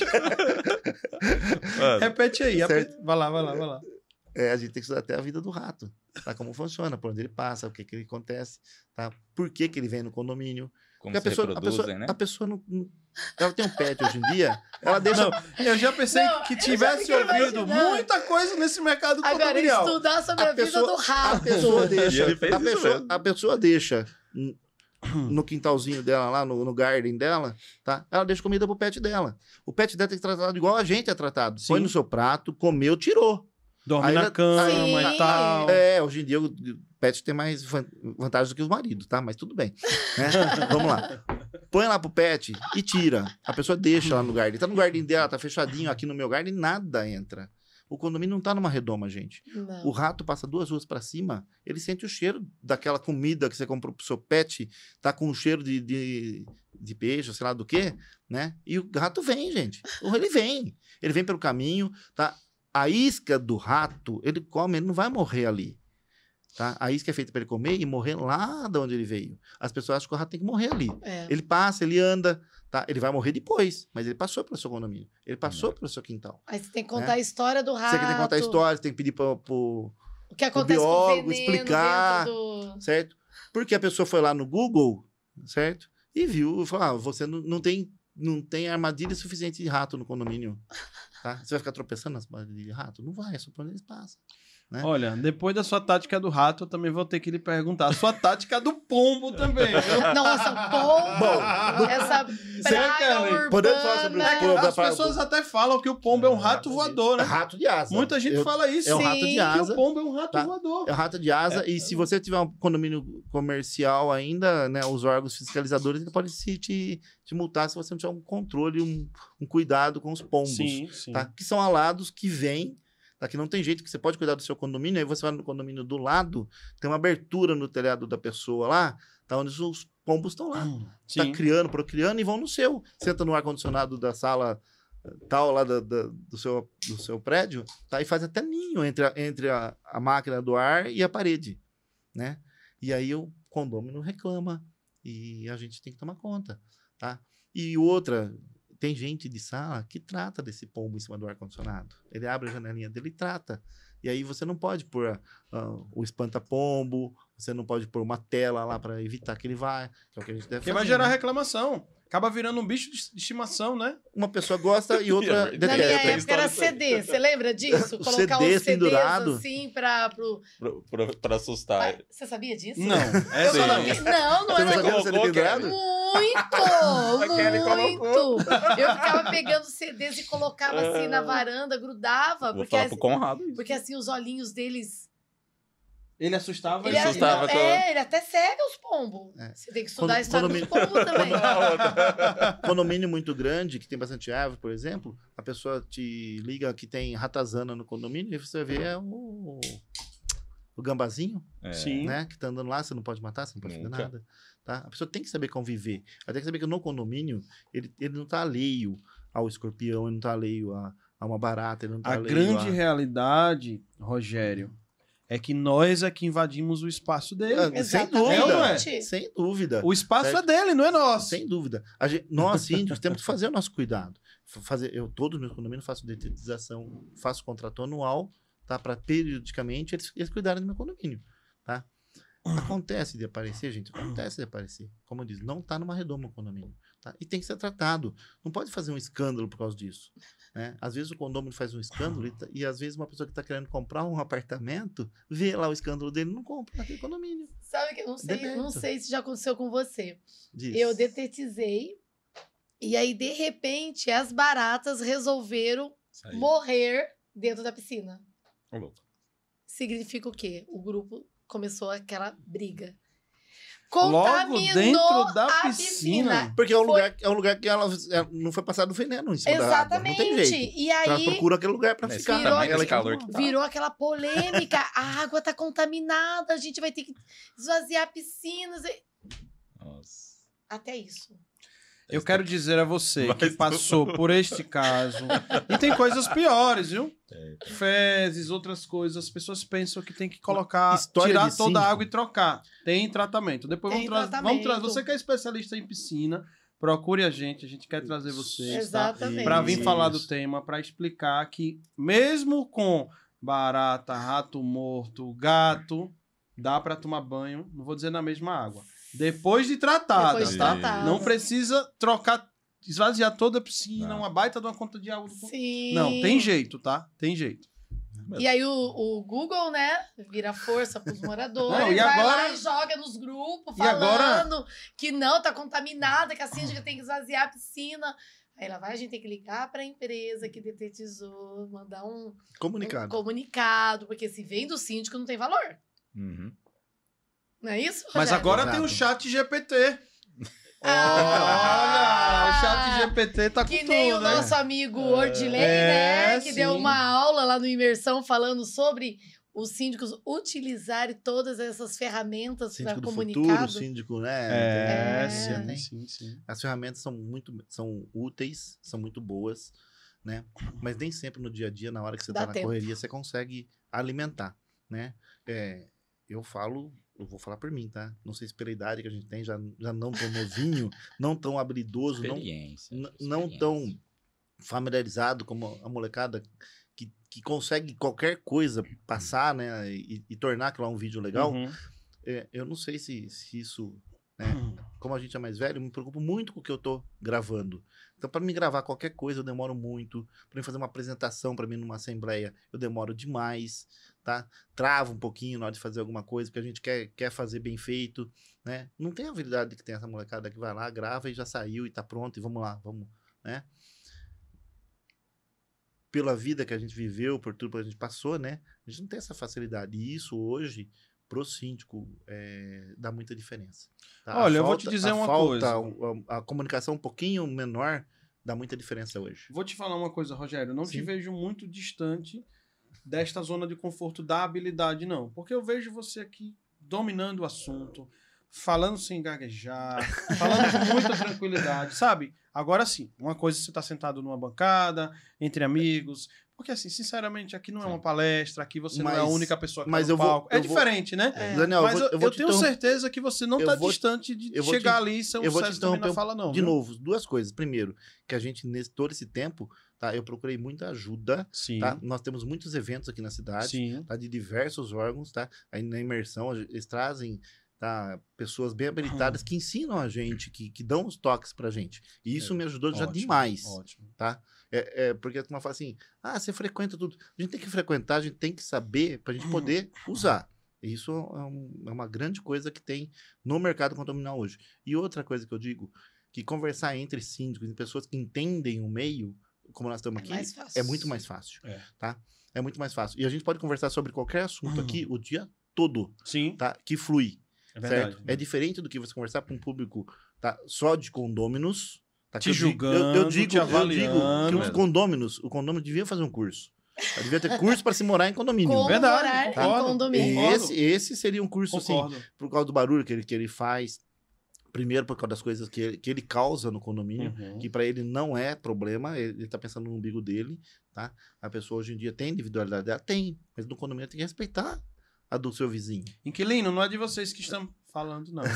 Mano, Repete aí. Certo. Vai lá. A gente tem que estudar até a vida do rato, tá? Como funciona, por onde ele passa, o que que acontece, tá? Por que que ele vem no condomínio. como Porque se reproduzem, né? a pessoa não... Ela tem um pet hoje em dia, ela deixa... Eu já pensei Não, que eu tivesse já fiquei ouvido imaginando. muita coisa nesse mercado Agora, condominial. estudar sobre A a, vida pessoa- do rato. A pessoa deixa... E ele fez isso mesmo. A pessoa deixa no quintalzinho dela, lá no garden dela, tá? Ela deixa comida pro pet dela. O pet dela tem que ser tratado igual a gente é tratado. Sim. Põe no seu prato, comeu, tirou. Dorme Aí na ela- cama Sim. e tal. Hoje em dia o pet tem mais vantagens do que os maridos, tá? Mas tudo bem, né? Vamos lá. Põe lá pro pet e tira. A pessoa deixa lá no garden. Tá no garden dela, tá fechadinho. Aqui no meu garden, nada entra. O condomínio não tá numa redoma, gente. Não. O rato passa 2 ruas para cima, ele sente o cheiro daquela comida que você comprou pro seu pet, tá com o cheiro de peixe, sei lá do quê, né? E o rato vem, gente. Ele vem. Ele vem pelo caminho, tá? A isca do rato, ele come, ele não vai morrer ali. Tá? A isca é feita para ele comer e morrer lá de onde ele veio. As pessoas acham que o rato tem que morrer ali. É. Ele passa, ele anda, tá? Ele vai morrer depois, mas ele passou pelo seu condomínio. Ele passou pelo seu quintal. Aí você tem que contar a história do rato. Você tem que contar a história, você tem que pedir pro O que acontece biólogo com o veneno explicar, dentro do... certo? Porque a pessoa foi lá no Google, certo? E viu, e falou, você não tem armadilha suficiente de rato no condomínio, tá? Você vai ficar tropeçando nas armadilhas de rato? Não vai, é só por onde eles passam. Né? Olha, depois da sua tática do rato, eu também vou ter que lhe perguntar a sua tática do pombo também. Viu? Nossa, pombo! Essa praga Kelly? urbana. Podemos falar sobre o pombo? As pessoas até falam que o pombo é um rato voador, né? Rato de asa. Muita gente fala isso. É um Sim. rato de Que asa. o pombo é um rato Tá. voador. É um rato de asa. E se você tiver um condomínio comercial ainda, né, os órgãos fiscalizadores ele pode te multar se você não tiver um controle, um cuidado com os pombos. Sim, sim. Tá? Que são alados que vêm, tá? Que não tem jeito, que você pode cuidar do seu condomínio, aí você vai no condomínio do lado, tem uma abertura no telhado da pessoa lá, tá? Onde os pombos estão lá. Tá Sim. criando, procriando e vão no seu. Senta no ar-condicionado da sala tal lá do seu prédio, tá? E faz até ninho entre a máquina do ar e a parede, né? E aí o condômino reclama e a gente tem que tomar conta, tá? E outra, tem gente de sala que trata desse pombo em cima do ar-condicionado. Ele abre a janelinha dele e trata. E aí você não pode pôr o espanta-pombo, você não pode pôr uma tela lá para evitar que ele vá, que é o que a gente deve Porque fazer. vai gerar né? reclamação. Acaba virando um bicho de estimação, né? Uma pessoa gosta e outra Na Na detesta. minha Tem época era história disso aí. CD, você lembra disso? O Colocar CD uns CDs pendurado. assim Pra assustar. Você sabia disso? Não. Eu Sim. coloquei... Não, não Você não era... sabia do CD colocou, pendurado? Kelly Muito! Eu ficava pegando CDs e colocava assim na varanda, grudava, Vou porque, falar pro Conrado isso. porque assim os olhinhos deles... Ele assustava. Ele, assustava não, com- ele até cega os pombos. É. Você tem que estudar a história dos Condomínio- pombos também. Condomínio muito grande, que tem bastante árvore, por exemplo, a pessoa te liga que tem ratazana no condomínio e você vê o gambazinho, É. Sim. né? Que tá andando lá, você não pode matar, você não pode fazer Nunca. nada. Tá? A pessoa tem que saber conviver. Ela tem que saber que no condomínio ele não tá alheio ao escorpião, ele não tá alheio a uma barata, ele não tá A alheio grande a... realidade, Rogério, é que nós é que invadimos o espaço dele. Sem É ou não é? dúvida. Sem dúvida. O espaço Certo. é dele, não é nosso. Sem dúvida. Nós, síndicos, temos que fazer o nosso cuidado. Eu, todos os meus condomínios, faço detetização, faço contrato anual, tá? Para periodicamente eles cuidarem do meu condomínio, tá? Acontece de aparecer, gente, acontece de aparecer. Como eu disse, não tá numa redoma o condomínio, tá? E tem que ser tratado. Não pode fazer um escândalo por causa disso, né? Às vezes o condomínio faz um escândalo e às vezes uma pessoa que está querendo comprar um apartamento vê lá o escândalo dele e não compra naquele condomínio. Sabe que eu não Demérito. sei se já aconteceu com você. Diz. Eu detetizei e aí, de repente, as baratas resolveram Isso aí. morrer dentro da piscina. Ô, louco. Significa o quê? O grupo começou aquela briga. Logo dentro da a piscina. Porque é um Foi- lugar que ela não foi passado veneno em cima da água. Não tem Exatamente. jeito. E Ela aí procura aquele lugar pra Nesse ficar. virou- tamanho, Ela nesse quer calor voltar. que tá. virou aquela polêmica. A água tá contaminada, a gente vai ter que esvaziar piscinas. Nossa. Até isso. Eu quero dizer a você que Mas- passou por este caso. E tem coisas piores, viu? É. Fezes, outras coisas. As pessoas pensam que tem que colocar, História tirar de toda a síndico. água e trocar. Tem tratamento. Depois Tem vamos tratamento. trazer. Você que é especialista em piscina, procure a gente quer trazer vocês, tá? Exatamente. Para vir Isso. falar do tema, para explicar que mesmo com barata, rato morto, gato, dá para tomar banho, não vou dizer na mesma água. Depois de tratada, Depois de tá? tratada. Não precisa trocar, esvaziar toda a piscina, Não. uma baita de uma conta de água. Sim. Não, tem jeito, tá? Tem jeito. E aí o Google, né, vira força pros moradores, Não, e vai agora- lá e joga nos grupos, E agora- falando que não, tá contaminada, que a síndica tem que esvaziar a piscina. Aí ela vai, a gente tem que ligar pra empresa que detetizou, mandar um Comunicado. comunicado, porque se vem do síndico não tem valor. Uhum. Não é isso, Mas Rogério? agora Exato. tem o chat GPT. Olha, o chat GPT tá com Que tudo, nem o né? nosso amigo Ordilei, né? Que deu sim. uma aula lá no Imersão falando sobre os síndicos utilizarem todas essas ferramentas para Síndico do comunicado. futuro, síndico, né? É. Sim. As ferramentas são úteis, são muito boas, né? Mas nem sempre no dia a dia, na hora que você Dá tá na tempo. correria, você consegue alimentar, né? Eu vou falar por mim, tá? Não sei se pela idade que a gente tem, já não tão novinho, não tão habilidoso, não tão familiarizado como a molecada que consegue qualquer coisa passar, né? E tornar aquilo um vídeo legal. Uhum. Eu não sei se isso, né? Como a gente é mais velho, eu me preocupo muito com o que eu tô gravando. Então, para me gravar qualquer coisa, eu demoro muito. Para me fazer uma apresentação para mim numa assembleia, eu demoro demais, tá? Travo um pouquinho na hora de fazer alguma coisa, porque a gente quer fazer bem feito, né? Não tem a habilidade que tem essa molecada que vai lá, grava e já saiu e tá pronto, e vamos lá, vamos, né? Pela vida que a gente viveu, por tudo que a gente passou, né? A gente não tem essa facilidade. E isso hoje, pro síndico, dá muita diferença. Tá? Olha, eu vou te dizer uma coisa. A comunicação um pouquinho menor dá muita diferença hoje. Vou te falar uma coisa, Rogério. Não te vejo muito distante desta zona de conforto da habilidade, não. Porque eu vejo você aqui dominando o assunto, falando sem gaguejar, falando com muita tranquilidade, sabe? Agora sim, uma coisa é você estar sentado numa bancada, entre amigos, porque assim, sinceramente, aqui não é uma palestra, aqui você não é a única pessoa que tá no palco. É diferente, né? Daniel, mas eu tenho te certeza que você não está distante de chegar ali e ser um sucesso também na fala, não. De novo, duas coisas. Primeiro, que a gente, todo esse tempo, tá, eu procurei muita ajuda. Sim. Tá? Nós temos muitos eventos aqui na cidade, tá, de diversos órgãos, tá? Aí na imersão, eles trazem, tá, pessoas bem habilitadas que ensinam a gente, que dão os toques pra gente. E isso me ajudou já demais. Ótimo. Tá? Porque a turma fala assim, você frequenta tudo. A gente tem que frequentar, a gente tem que saber pra gente poder usar. Isso é uma grande coisa que tem no mercado condominial hoje. E outra coisa que eu digo, que conversar entre síndicos e pessoas que entendem o meio, como nós estamos aqui, é muito mais fácil. Tá? É muito mais fácil. E a gente pode conversar sobre qualquer assunto aqui o dia todo. Sim. Tá? Que flui. É verdade. Certo? É diferente do que você conversar com um público, tá, só de condôminos. Tá? Te julgando, eu digo te avaliando. que o condomínio devia fazer um curso. Devia ter curso para se morar em condomínio. Como Verdade, morar concordo. em condomínio. Esse seria um curso, assim, Concordo. por causa do barulho que ele faz. Primeiro, por causa das coisas que ele causa no condomínio, que para ele não é problema, ele tá pensando no umbigo dele, tá? A pessoa hoje em dia tem individualidade dela? Tem, mas no condomínio tem que respeitar a do seu vizinho. Inquilino, não é de vocês que estão falando, não.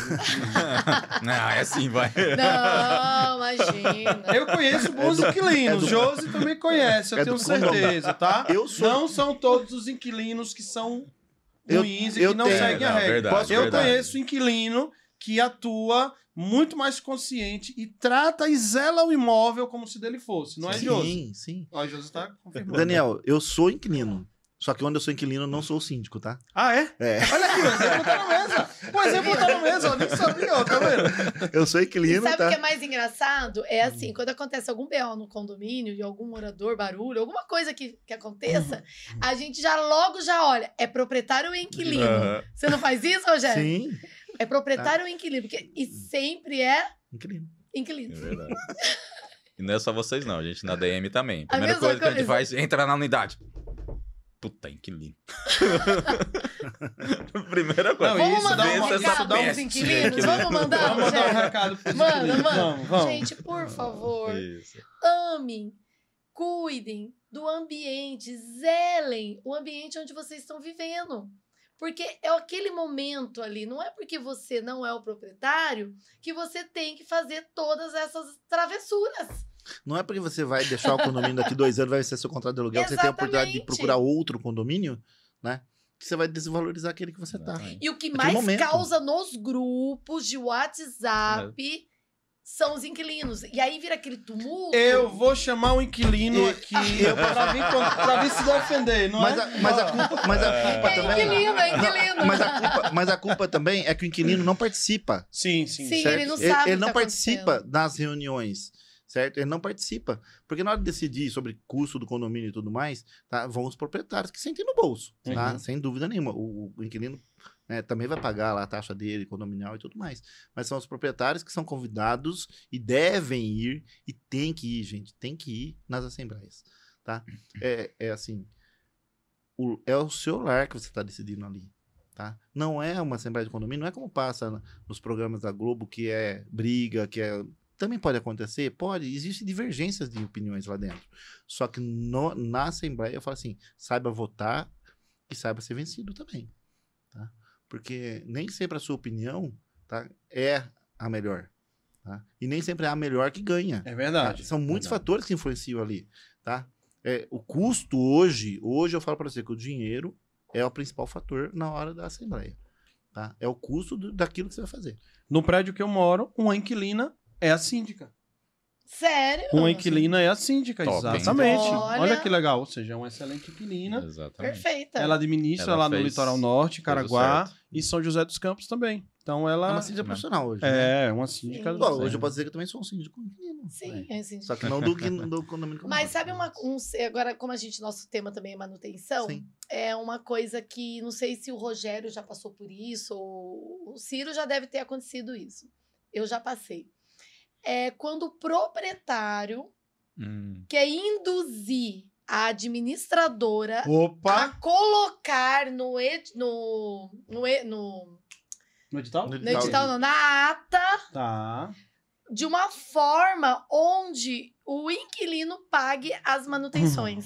Não, é assim, vai. Não, imagina. Eu conheço bons inquilinos. Josi também conhece, eu tenho certeza, tá? Não são todos os inquilinos que são ruins e que não seguem a regra. Eu conheço inquilino que atua muito mais consciente e trata e zela o imóvel como se dele fosse, não é, Josi? Sim. Ó, Josi tá confirmando. Daniel, eu sou inquilino. Só que onde eu sou inquilino, eu não sou o síndico, tá? Ah, é? Olha aqui, o exemplo tá na mesa. O exemplo tá na mesa, ó, nem sabia, ó, tá vendo? Eu sou inquilino, sabe tá? o que é mais engraçado? É assim, quando acontece algum BO no condomínio, de algum morador, barulho, alguma coisa que aconteça, a gente logo já olha, é proprietário ou inquilino? Você não faz isso, Rogério? Sim. É proprietário ou inquilino? E sempre é Inquilino. É verdade. E não é só vocês, não. A gente na DM também. A Primeira mesma coisa que a gente coisa. faz, entra na unidade. Puta, inquilino. Primeira coisa. Não, Vamos isso mandar dá um uma- recado isso dá um- pros inquilinos? Vamos mandar, Vamos mandar um Rogério? recado pros Manda, inquilinos. manda. Vamos. Gente, por favor, Isso. amem, cuidem do ambiente, zelem o ambiente onde vocês estão vivendo. Porque é aquele momento ali, não é porque você não é o proprietário que você tem que fazer todas essas travessuras. Não é porque você vai deixar o condomínio daqui 2 anos, vai ser seu contrato de aluguel, que você tem a oportunidade de Exatamente. procurar outro condomínio, né? Que você vai desvalorizar aquele que você tá. E o que Naquele mais momento. causa nos grupos de WhatsApp são os inquilinos. E aí vira aquele tumulto. Eu vou chamar um inquilino aqui pra vir se defender, não Mas é? a culpa É também... inquilino, é inquilino. Mas a culpa também é que o inquilino não participa. Sim. Sim, certo? ele não sabe Ele o que não tá participa acontecendo. das reuniões, certo? Ele não participa. Porque na hora de decidir sobre custo do condomínio e tudo mais, tá, vão os proprietários que sentem no bolso, tá? Uhum. Sem dúvida nenhuma. O inquilino né? Também vai pagar lá a taxa dele, condominial e tudo mais. Mas são os proprietários que são convidados e devem ir, e tem que ir, gente, tem que ir nas assembleias, tá? É assim, é o seu lar que você está decidindo ali, tá? Não é uma assembleia de condomínio, não é como passa nos programas da Globo, que é briga, que é... Também pode acontecer? Pode. Existem divergências de opiniões lá dentro. Só que na Assembleia eu falo assim, saiba votar e saiba ser vencido também. Tá? Porque nem sempre a sua opinião, tá, é a melhor. Tá? E nem sempre é a melhor que ganha. É verdade. Tá? São muitos fatores que influenciam ali. Tá? O custo hoje eu falo para você que o dinheiro é o principal fator na hora da Assembleia. Tá? É o custo daquilo que você vai fazer. No prédio que eu moro, uma inquilina é a síndica. Sério? Uma inquilina é a síndica, Top, hein? exatamente. Olha. Olha que legal, ou seja, é uma excelente inquilina. Exatamente. Perfeita. Ela administra Ela lá no fez Litoral Norte, tudo Caraguá certo. e São José dos Campos também. Então É ela uma síndica profissional hoje. Né? é uma síndica. Sim. do- Bom, hoje eu posso dizer que eu também sou um síndico inquilino. Sim, é assim. Só que não do condomínio. Mas sabe agora, como nosso tema também é manutenção, Sim. é uma coisa que não sei se o Rogério já passou por isso, ou o Ciro já deve ter acontecido isso. Eu já passei. É quando o proprietário quer induzir a administradora a Opa! colocar No edital? no edital, não, na ata, Tá. de uma forma onde o inquilino pague as manutenções.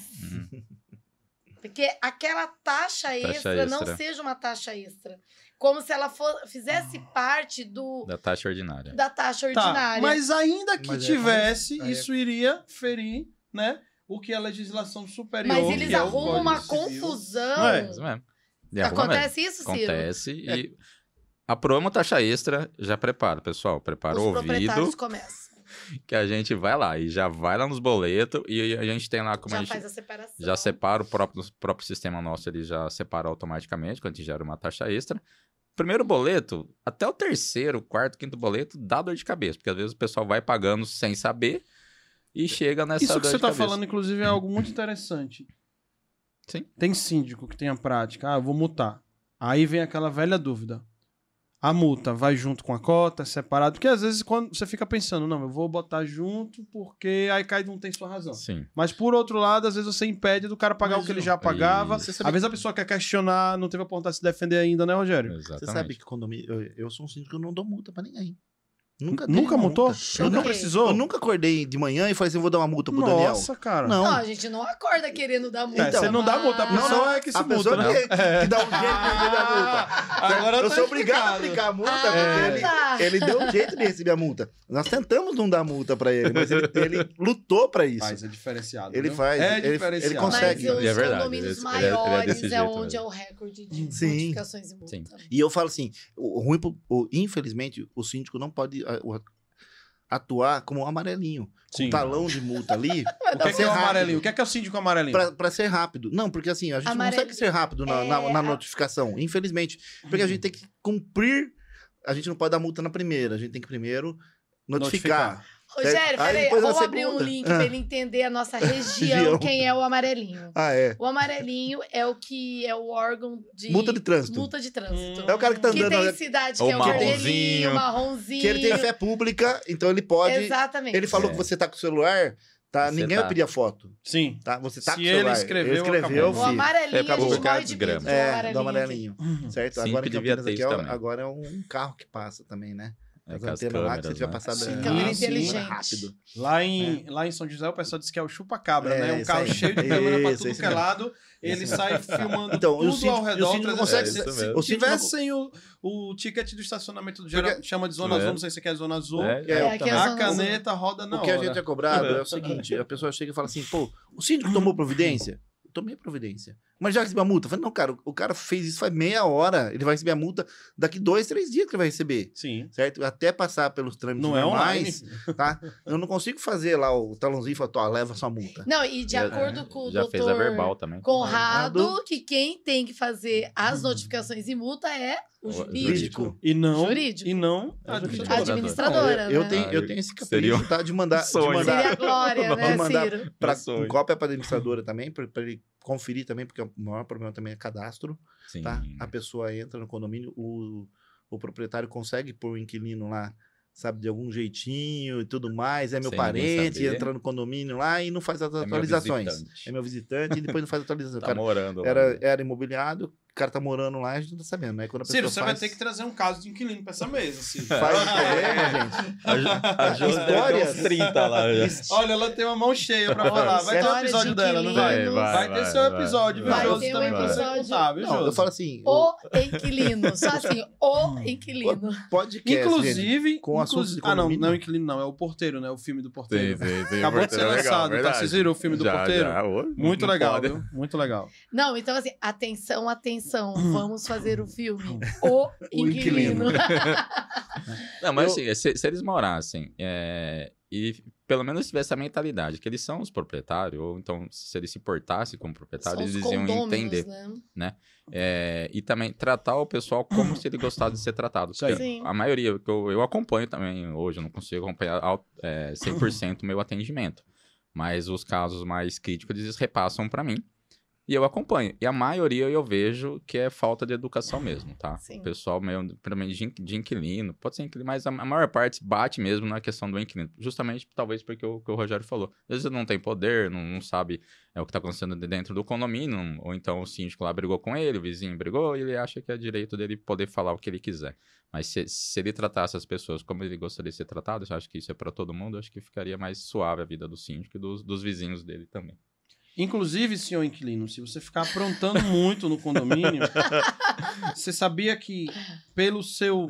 Porque aquela taxa extra não extra. seja uma taxa extra. Como se ela fizesse parte Da taxa ordinária. da taxa Tá, ordinária. mas ainda que Mas tivesse, aí é- isso iria ferir, né, o que a legislação superior... Mas eles que é o arrumam uma Código Civil. confusão. Não é? Isso mesmo. E arruma mesmo. Acontece isso, Ciro? Acontece e aprovou uma taxa extra, já prepara, pessoal. Prepara Os o ouvido proprietários começam. que a gente vai lá e já vai lá nos boletos e a gente tem lá como a Já gente faz a separação. já separa o próprio sistema nosso, ele já separa automaticamente quando a gente gera uma taxa extra. Primeiro boleto, até o terceiro, quarto, quinto boleto, dá dor de cabeça, porque às vezes o pessoal vai pagando sem saber e chega nessa Isso dor que você de tá cabeça. falando, inclusive, é algo muito interessante. Sim. Tem síndico que tem a prática, eu vou multar. Aí vem aquela velha dúvida. A multa vai junto com a cota, é separado? Porque às vezes quando você fica pensando, não, eu vou botar junto porque aí cai não tem sua razão. Sim. Mas por outro lado, às vezes você impede do cara pagar Mas o que ele eu- já pagava. Isso. Às vezes a pessoa quer questionar, não teve a oportunidade de se defender ainda, né, Rogério? Exatamente. Você sabe que condomínio. Eu sou um síndico que eu não dou multa pra ninguém. Nunca Nunca dei uma multou? multa. Choquei. Não precisou? Eu nunca acordei de manhã e falei assim, vou dar uma multa pro Daniel. Nossa, cara. Não. Não, a gente não acorda querendo dar multa. É, você não dá multa, a mas- pessoa é que se A multa, pessoa né? que dá um jeito de dar multa. Agora eu tá sou obrigado a explicado. aplicar a multa Ah, porque tá. ele deu um jeito de receber a multa. Nós tentamos não dar multa pra ele, mas ele lutou pra isso. Faz, é diferenciado. Ele viu? faz, É ele diferenciado. consegue. Mas os E é verdade, condomínios ele é maiores desse é jeito onde mesmo. é o recorde de Sim. notificações e multa. Sim. E eu falo assim, o ruim, infelizmente, o síndico não pode atuar como um amarelinho. Com Sim. um talão de multa ali. O que é o amarelinho? O que é o síndico amarelinho? Pra ser rápido. Não, porque assim, a gente não Amarelo- consegue ser rápido na notificação, infelizmente. Porque a gente tem que cumprir, a gente não pode dar multa na primeira, a gente tem que primeiro notificar. Rogério, Aí peraí, depois na vamos abrir um segunda. link pra ele entender a nossa região, Região. quem é o amarelinho. Ah, é. O amarelinho é o que é o órgão de... Multa de trânsito. Multa de trânsito. É o cara que tá Que andando, tem né, cidade Ou que é o marronzinho. vermelhinho, marronzinho. que ele tem fé pública, então ele pode. Exatamente. Ele falou É. que você tá com o celular, tá? Você Ninguém tá. vai pedir a foto, Sim. tá? Você tá Se com o celular. ele escreveu, acabou. O Acabou. amarelinho, É pra a gente publicar morre de medo desgrama. do É, do amarelinho. amarelinho. Certo? Sim, Agora que em devia Campinas ter aqui, isso também. agora é um carro que passa também, né? É, As com as antenas lá que câmeras, você tiver né? passado Sim, câmera sim. inteligente. rápido. Lá em São José, o pessoal disse que é o chupa-cabra, É, né? Um isso carro aí. cheio de câmera pra Isso, tudo isso que é mesmo. lado. Ele sai filmando Então, e o tudo síndico- ao e o redor. síndico não 360. consegue- É, isso Se mesmo. o síndico não- tivessem o ticket do estacionamento do geral, Porque- chama de zona É. azul, não sei se você quer zona azul. É, É, aqui é A zona azul. caneta roda na O que a hora. gente é cobrado é o seguinte: a pessoa chega e fala assim, pô, o síndico tomou providência? Eu tomei providência. Mas já recebeu a multa? Eu falei, não, cara, o cara fez isso faz meia hora. Ele vai receber a multa daqui 2, 3 dias que ele vai receber. Sim. Certo? Até passar pelos trâmites Não é normais, online. tá? Eu não consigo fazer lá o talãozinho e falar, ó, leva sua multa. Não, e de Já- acordo com o Já fez a doutor verbal também. Conrado, que quem tem que fazer as notificações e multa é o O jurídico. E não, Jurídico. E não É o jurídico. A administradora, eu né? tenho esse Seria capricho, tá? De mandar. sonho. Seria a glória, né, de mandar Ciro? pra, Sonho. cópia para a administradora também, para ele conferir também, porque o maior problema também é cadastro, Sim. tá? A pessoa entra no condomínio, o proprietário consegue pôr o inquilino lá, sabe, de algum jeitinho e tudo mais, é meu Sem ninguém parente, saber. entra no condomínio lá e não faz as É meu atualizações. visitante. É meu visitante e depois não faz atualização. Tá Cara, morando lá. era imobiliado, o cara tá morando lá, a gente não tá sabendo, né? Quando a Ciro, pessoa você faz, vai ter que trazer um caso de inquilino pra essa mesa, Ciro. faz o problema, gente. A Josi deve ter Histórias. uns 30 lá. Já. Olha, ela tem uma mão cheia pra falar. Vai ter um História episódio de dela, não vai? inquilinos. Vai ter seu episódio, viu, vai. Josi? Vai ter um Também pra você episódio. contar, viu, Não, eu Josi? falo assim, O inquilino. Só assim, o inquilino. podcast, gente, Inclusive, com assuntos de não, condomínio. não é o inquilino, não, é o porteiro, né? O filme do porteiro. Sim. Acabou de ser lançado, tá? Vocês viram o filme do porteiro? Muito legal, pode. viu? Muito legal. Não, então assim, atenção, atenção. Vamos fazer o filme O Inquilino. Não, mas assim, se eles morassem e pelo menos tivesse a mentalidade que eles são os proprietários, ou então se eles se portassem como proprietários, São os eles iam condôminos, entender. né? E também tratar o pessoal como se ele gostasse de ser tratado. Isso aí. Porque Sim. a maioria, que eu acompanho também hoje, eu não consigo acompanhar 100% o meu atendimento. Mas os casos mais críticos, eles repassam para mim. E eu acompanho. E a maioria eu vejo que é falta de educação mesmo, tá? Sim. O pessoal meio, principalmente de inquilino, pode ser inquilino, mas a maior parte bate mesmo na questão do inquilino. Justamente, talvez, porque o que o Rogério falou. Às vezes não tem poder, não sabe o que está acontecendo dentro do condomínio, ou então o síndico lá brigou com ele, o vizinho brigou, e ele acha que é direito dele poder falar o que ele quiser. Mas se ele tratasse as pessoas como ele gostaria de ser tratado, eu acho que isso é para todo mundo, eu acho que ficaria mais suave a vida do síndico e dos vizinhos dele também. Inclusive, senhor inquilino, se você ficar aprontando muito no condomínio, você sabia que pelo seu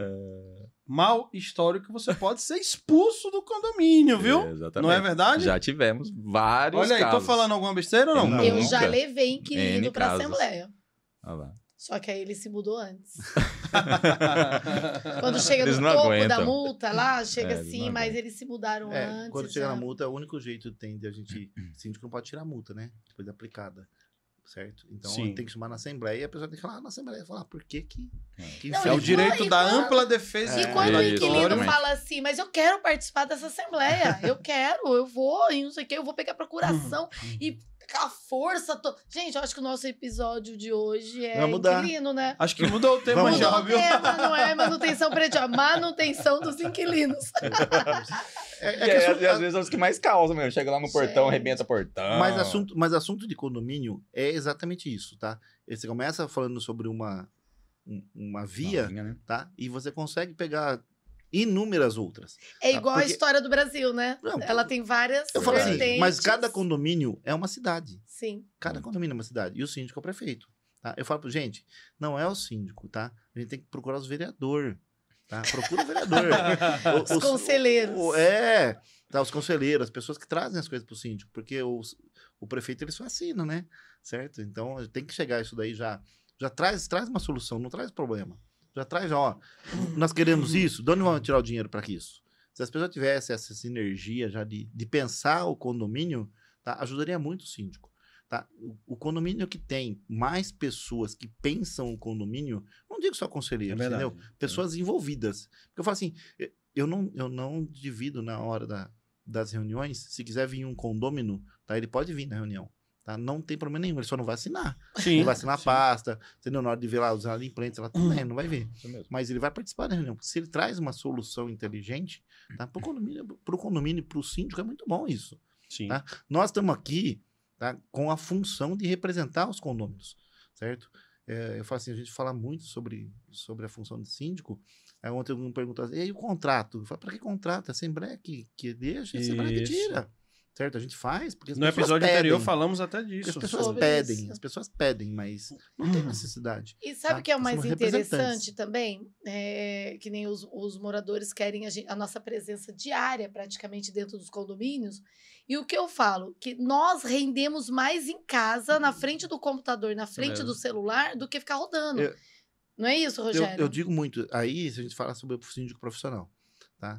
mau histórico você pode ser expulso do condomínio, viu? Exatamente. Não é verdade? Já tivemos vários Olha aí, casos. tô falando alguma besteira ou não? Não. Eu Nunca. já levei inquilino N pra casos. Assembleia. Olha lá. Só que aí ele se mudou antes. Quando chega Eles no não topo aguentam. da multa lá, chega Eles assim, não mas aguentam. eles se mudaram antes. Quando chega já. na multa, o único jeito tem de a gente... O síndico não pode tirar a multa, né? Depois de aplicada. Certo? Então, Sim. tem que chamar na Assembleia e a pessoa tem que falar na Assembleia. Falar, por que que... Não, É o E direito quando- da ampla defesa. E quando o Isso, inquilino exatamente. fala assim, mas eu quero participar dessa assembleia, eu vou, e não sei o que, eu vou pegar procuração e com a força. Gente, eu acho que o nosso episódio de hoje é Vai mudar. inquilino, né? Acho que mudou o tema Vamos já, lá. viu? Não é manutenção predial, manutenção dos inquilinos. Às vezes é os que mais causam mesmo. Chega lá no portão, Gente. arrebenta o portão. Mas assunto de condomínio é exatamente isso, tá? Você começa falando sobre uma via, Novinha, né? tá? E você consegue pegar inúmeras outras. É igual a Porque- história do Brasil, né? Não, Ela tem várias Eu falo assim, vertentes. mas cada condomínio é uma cidade. Sim. Cada condomínio é uma cidade. E o síndico é o prefeito. Tá? Eu falo, gente, não é o síndico, tá? A gente tem que procurar os vereadores. Tá? Procura o vereador. Os conselheiros. Tá, os conselheiros, as pessoas que trazem as coisas pro síndico. Porque o prefeito, ele só assina, né? Certo? Então, tem que chegar isso daí já traz uma solução, não traz problema. Já traz, ó, nós queremos isso, de onde vamos tirar o dinheiro para isso? Se as pessoas tivessem essa sinergia já de pensar o condomínio, tá, ajudaria muito o síndico. Tá? O condomínio que tem mais pessoas que pensam o condomínio, não digo só conselheiros, entendeu? Pessoas envolvidas. Porque eu falo assim, eu não divido na hora das reuniões, se quiser vir um condômino, tá, ele pode vir na reunião. Tá? Não tem problema nenhum, ele só não vai assinar. Sim. Ele vai assinar a pasta, entendeu? Na hora de ver lá os implentes, ela também não vai ver. Isso mesmo. Mas ele vai participar da reunião. Se ele traz uma solução inteligente, tá? Pro condomínio e pro síndico é muito bom isso. Sim. Tá? Nós estamos aqui, tá, com a função de representar os condôminos, certo? Eu falo assim, a gente fala muito sobre a função de síndico. Aí ontem alguém perguntou assim, e aí o contrato? Eu falo, para que contrato? A Assembleia que deixa, a Assembleia que Isso. tira. Certo? A gente faz, porque as No pessoas episódio pedem. anterior falamos até Porque disso. as pessoas Sobre pedem, isso. as pessoas pedem, mas não tem necessidade. E sabe o Tá? que é o mais Somos representantes. interessante também? Que nem os moradores querem a nossa presença diária, praticamente, dentro dos condomínios. E o que eu falo? Que nós rendemos mais em casa, na frente do computador, na frente mesmo. do celular, do que ficar rodando. Eu- Não é isso, Rogério? Eu digo muito, aí se a gente fala sobre o síndico profissional, tá?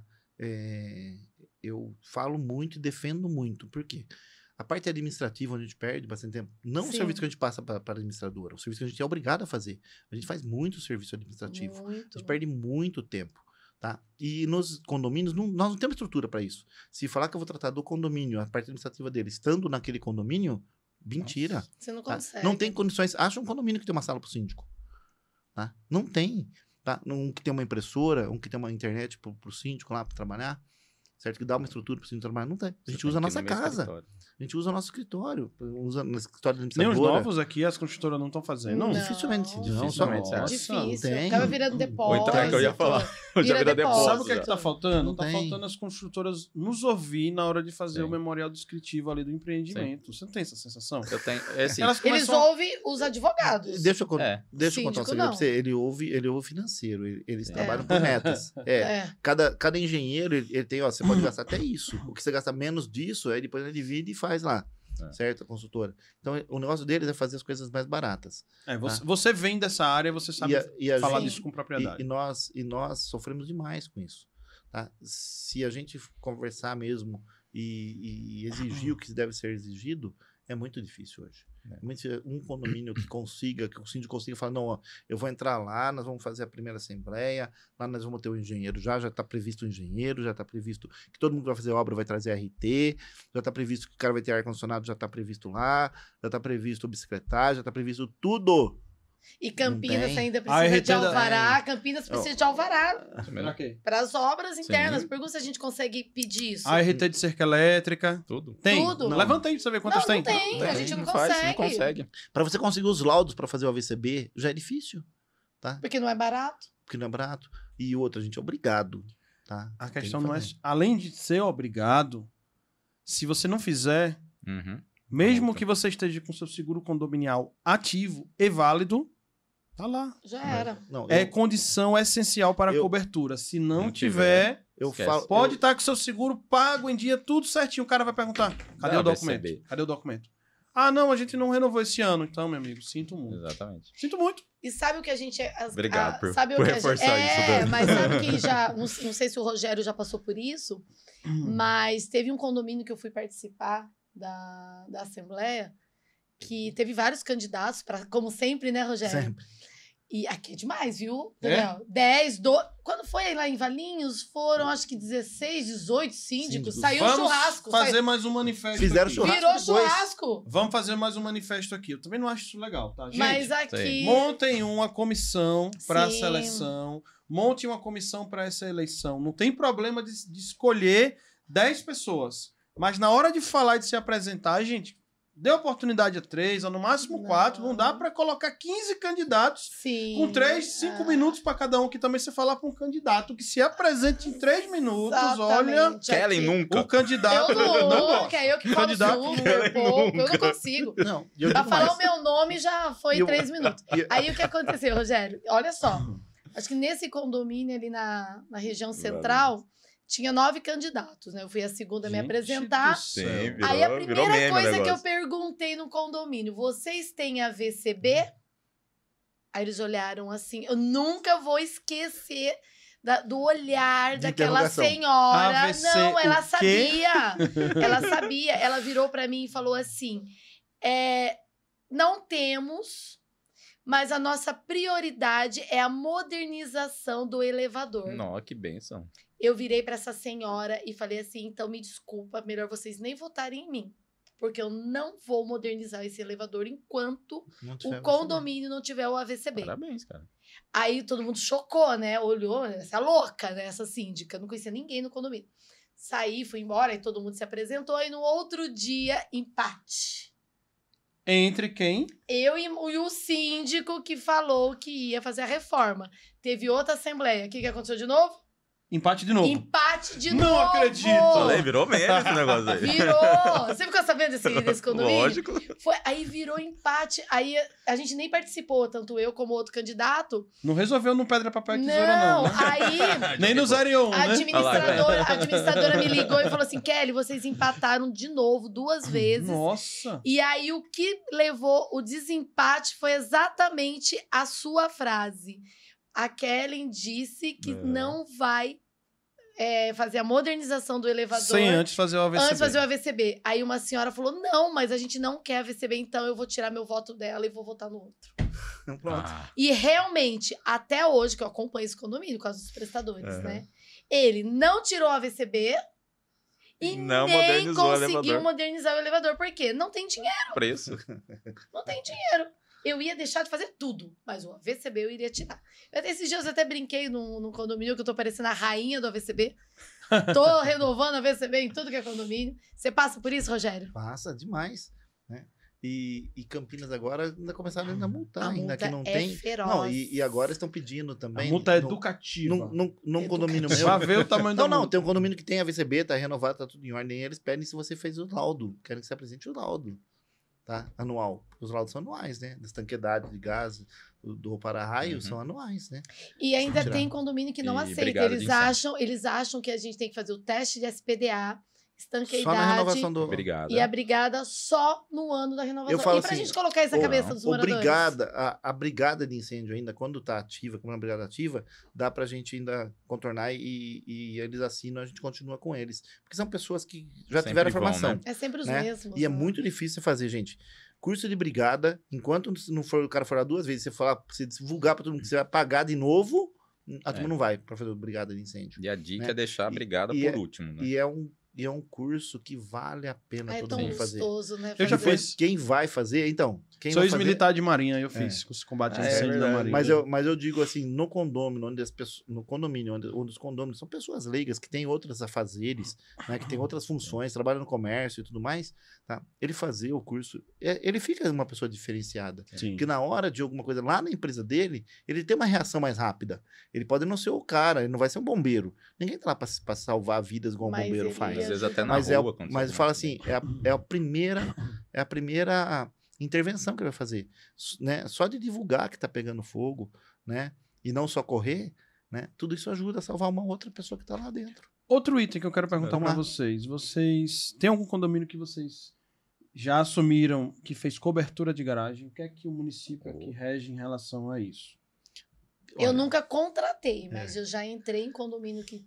Eu falo muito e defendo muito, por quê? A parte administrativa, onde a gente perde bastante tempo, não o Sim. serviço que a gente passa para a administradora, o serviço que a gente é obrigado a fazer. A gente faz muito serviço administrativo. Muito. A gente perde muito tempo, tá? E nos condomínios, nós não temos estrutura para isso. Se falar que eu vou tratar do condomínio, a parte administrativa dele, estando naquele condomínio, Mentira. Você não Tá? consegue. Não tem condições. Acha um condomínio que tem uma sala pro síndico. Tá? Não tem. Tá? Um que tem uma impressora, um que tem uma internet pro síndico lá para trabalhar. Certo? Que dá uma estrutura pro síndico trabalhar. Não tem. A gente usa a nossa casa. A gente usa o nosso escritório. Usa no escritório da Nem os administradora. novos aqui as construtoras não estão fazendo. Não. Dificilmente. Não, Dificilmente, só... é. Difícil. tem. Acaba virando depósito. Ou então é que eu ia falar. Eu já Vira virei depósito. Sabe o que é que tá faltando? Não Tá tem. faltando as construtoras nos ouvir na hora de fazer Sim. o memorial descritivo ali do empreendimento. Você não tem essa sensação? Eu tenho. É assim, Elas Eles começam... ouvem os advogados. Deixa eu É. contar um Síndico, segredo não. pra você. Ele ouve financeiro. Eles É. trabalham por metas. É. Cada engenheiro, ele tem, ó, você pode gastar até isso. O que você gasta menos disso, aí depois ele divide e faz lá. É. Certo? A consultora. Então, o negócio deles é fazer as coisas mais baratas. Você vem dessa área, você sabe E a falar Sim. disso com propriedade. E nós sofremos demais com isso. Tá? Se a gente conversar mesmo e exigir o que deve ser exigido, é muito difícil hoje. É. Muito difícil. Um condomínio que o síndico consiga falar, não, ó, eu vou entrar lá, nós vamos fazer a primeira assembleia, lá nós vamos ter o engenheiro, já está previsto o engenheiro, já está previsto que todo mundo que vai fazer obra vai trazer RT, já está previsto que o cara vai ter ar-condicionado, já está previsto lá, já está previsto bicicletagem, já está previsto tudo. E Campinas Não tem. ainda A precisa RT de alvará. Campinas precisa de alvará Pra quê? para as obras internas. Sim. Pergunta se a gente consegue pedir isso. A RT de cerca elétrica. tudo. Tem? Tudo. Não. Levanta aí pra você ver quantas não tem. tem. A gente não faz, consegue. não consegue. Para você conseguir os laudos para fazer o AVCB, já é difícil, tá? Porque não é barato. Porque não é barato. E outra, a gente é obrigado, tá? A Tem questão que não é... fazer. Além de ser obrigado, se você não fizer, Uhum. mesmo Outra. que você esteja com seu seguro condominial ativo e válido, tá lá. Já era. Não, É condição essencial para a eu- cobertura. Se não Não tiver, eu esquece. falo... pode estar com seu seguro pago em dia, tudo certinho. O cara vai perguntar, cadê Dá o documento? AVCB. Cadê o documento? Ah, não, a gente não renovou esse ano. Então, meu amigo, sinto muito. Exatamente. Sinto muito. E sabe o que a gente... Obrigado por sabe o que a gente, reforçar isso, Dani. mas sabe que já... Não sei se o Rogério já passou por isso, mas teve um condomínio que eu fui participar da Assembleia que teve vários candidatos, como sempre, né, Rogério? Sempre. E aqui é demais, viu, Daniel? 10, 12... Quando foi lá em Valinhos, foram acho que 16, 18 síndicos. Síndicos. Saiu um Vamos churrasco. fazer mais um manifesto Fizeram aqui. churrasco. Virou depois. churrasco. Vamos fazer mais um manifesto aqui. Eu também não acho isso legal, tá, gente? Mas aqui... Sim. Montem uma comissão para a Sim. seleção. Monte uma comissão para essa eleição. Não tem problema de escolher 10 pessoas. Mas na hora de falar e de se apresentar, gente, dê oportunidade a 3, ou no máximo 4. Não dá para colocar 15 candidatos Sim. com 3, 5 minutos para cada um. Que também você falar para um candidato que se apresente em 3 minutos. Olha, Exatamente. Kellen Aqui- nunca. o candidato Eu nunca, gosta. eu que falo Candidato super pouco, eu não consigo. Não, e eu Pra digo falar mais. o meu nome já foi E eu- 3 minutos. E- Aí o que aconteceu, Rogério? Olha só. Acho que nesse condomínio ali na região central, tinha 9 candidatos, né? Eu fui a segunda a me Gente apresentar. do céu. Aí a virou primeira meme o coisa que eu negócio. perguntei no condomínio, vocês têm AVCB? Aí eles olharam assim, eu nunca vou esquecer do olhar De daquela interrogação. senhora. AVC Não, ela o quê? sabia. Ela sabia. Ela virou pra mim e falou assim, não temos, mas a nossa prioridade é a modernização do elevador. Nossa, que benção. Eu virei pra essa senhora e falei assim, então me desculpa, melhor vocês nem votarem em mim. Porque eu não vou modernizar esse elevador enquanto Não tiver o condomínio não tiver o AVCB. Parabéns, cara. Aí todo mundo chocou, né? Olhou, essa louca, né? Essa síndica. Não conhecia ninguém no condomínio. Saí, fui embora, e todo mundo se apresentou. E no outro dia, empate. Entre quem? Eu e o síndico que falou que ia fazer a reforma. Teve outra assembleia. O que aconteceu de novo? Empate de novo. Empate de Não novo! acredito. Falei, virou meme esse negócio aí. Virou! Você ficou sabendo desse condomínio? Lógico. Aí virou empate. Aí a gente nem participou, tanto eu como outro candidato. Não resolveu no pedra, papel e tesoura, não. né? Aí Nem no 0 e 1, a né? administradora me ligou e falou assim, Kelly, vocês empataram de novo 2 vezes. Nossa. E aí o que levou o desempate foi exatamente a sua frase. A Kelly disse que não vai fazer a modernização do elevador Sem antes fazer o AVCB. antes de fazer o AVCB. Aí uma senhora falou, não, mas a gente não quer AVCB, então eu vou tirar meu voto dela e vou votar no outro. Pronto. E realmente, até hoje, que eu acompanho esse condomínio, por causa dos prestadores, né? Ele não tirou o AVCB E Não nem modernizou o conseguiu elevador. modernizar o elevador. Por quê? Não tem dinheiro. Preço. Não tem dinheiro. Eu ia deixar de fazer tudo, mas o AVCB eu iria tirar. Esses dias eu até brinquei num condomínio que eu tô parecendo a rainha do AVCB. Tô renovando a AVCB em tudo que é condomínio. Você passa por isso, Rogério? Passa demais, né? E Campinas agora ainda começaram a multar, A ainda multa que não é tem. feroz. Não, e agora estão pedindo A também. multa é num- educativa. Num condomínio meu. Já vê o tamanho da Não, multa. tem um condomínio que tem a VCB, tá renovado, tá tudo em ordem. Eles pedem se você fez o laudo. Querem que você apresente o laudo, tá? Anual. Os laudos são anuais, né? Da estanqueidade de gás, do para-raio, são anuais, né? E ainda Tirar. tem condomínio que não E aceita. brigada de Eles acham que a gente tem que fazer o teste de SPDA, estanqueidade Só na renovação do. Obrigado. e a brigada só no ano da renovação. Eu falo E pra assim, gente colocar isso na cabeça dos moradores. A brigada de incêndio ainda, quando tá ativa, como é uma brigada ativa, dá pra gente ainda contornar e eles assinam, a gente continua com eles. Porque são pessoas que já Sempre tiveram a vão, formação. né? É sempre os né? mesmos. E é né? muito difícil fazer, gente. Curso de brigada, enquanto não for, o cara for lá 2 vezes, você divulgar pra todo mundo que você vai pagar de novo, a turma não vai pra fazer brigada de incêndio. E a dica né? é deixar a brigada E por é- último, né? E é um curso que vale a pena Ah, é todo tão mundo fazer. gostoso, né? Eu já fazer. fiz. Quem vai fazer, então, quem Sou vai fazer... ex-militar de marinha, eu fiz os combates de Ah, é incêndio da verdade. marinha. Mas eu digo assim, no condomínio, onde as pessoas, no condomínio, onde os condôminos são pessoas leigas que têm outros afazeres, né, que têm outras funções, trabalham no comércio e tudo mais, tá? Ele fazer o curso, ele fica uma pessoa diferenciada. Sim. Porque na hora de alguma coisa lá na empresa dele, ele tem uma reação mais rápida. Ele pode não ser o cara, ele não vai ser um bombeiro. Ninguém tá lá pra salvar vidas igual um Mas bombeiro ele faz. Às vezes até na Mas rua. acontece mas alguma fala coisa. assim, é a primeira intervenção que ele vai fazer, né? Só de divulgar que tá pegando fogo, né? E não socorrer, né? Tudo isso ajuda a salvar uma outra pessoa que tá lá dentro. Outro item que eu quero perguntar Vamos pra lá. vocês. Vocês tem algum condomínio que vocês já assumiram que fez cobertura de garagem? O que é que o município aqui rege em relação a isso? Eu Olha, nunca contratei, mas eu já entrei em condomínio que.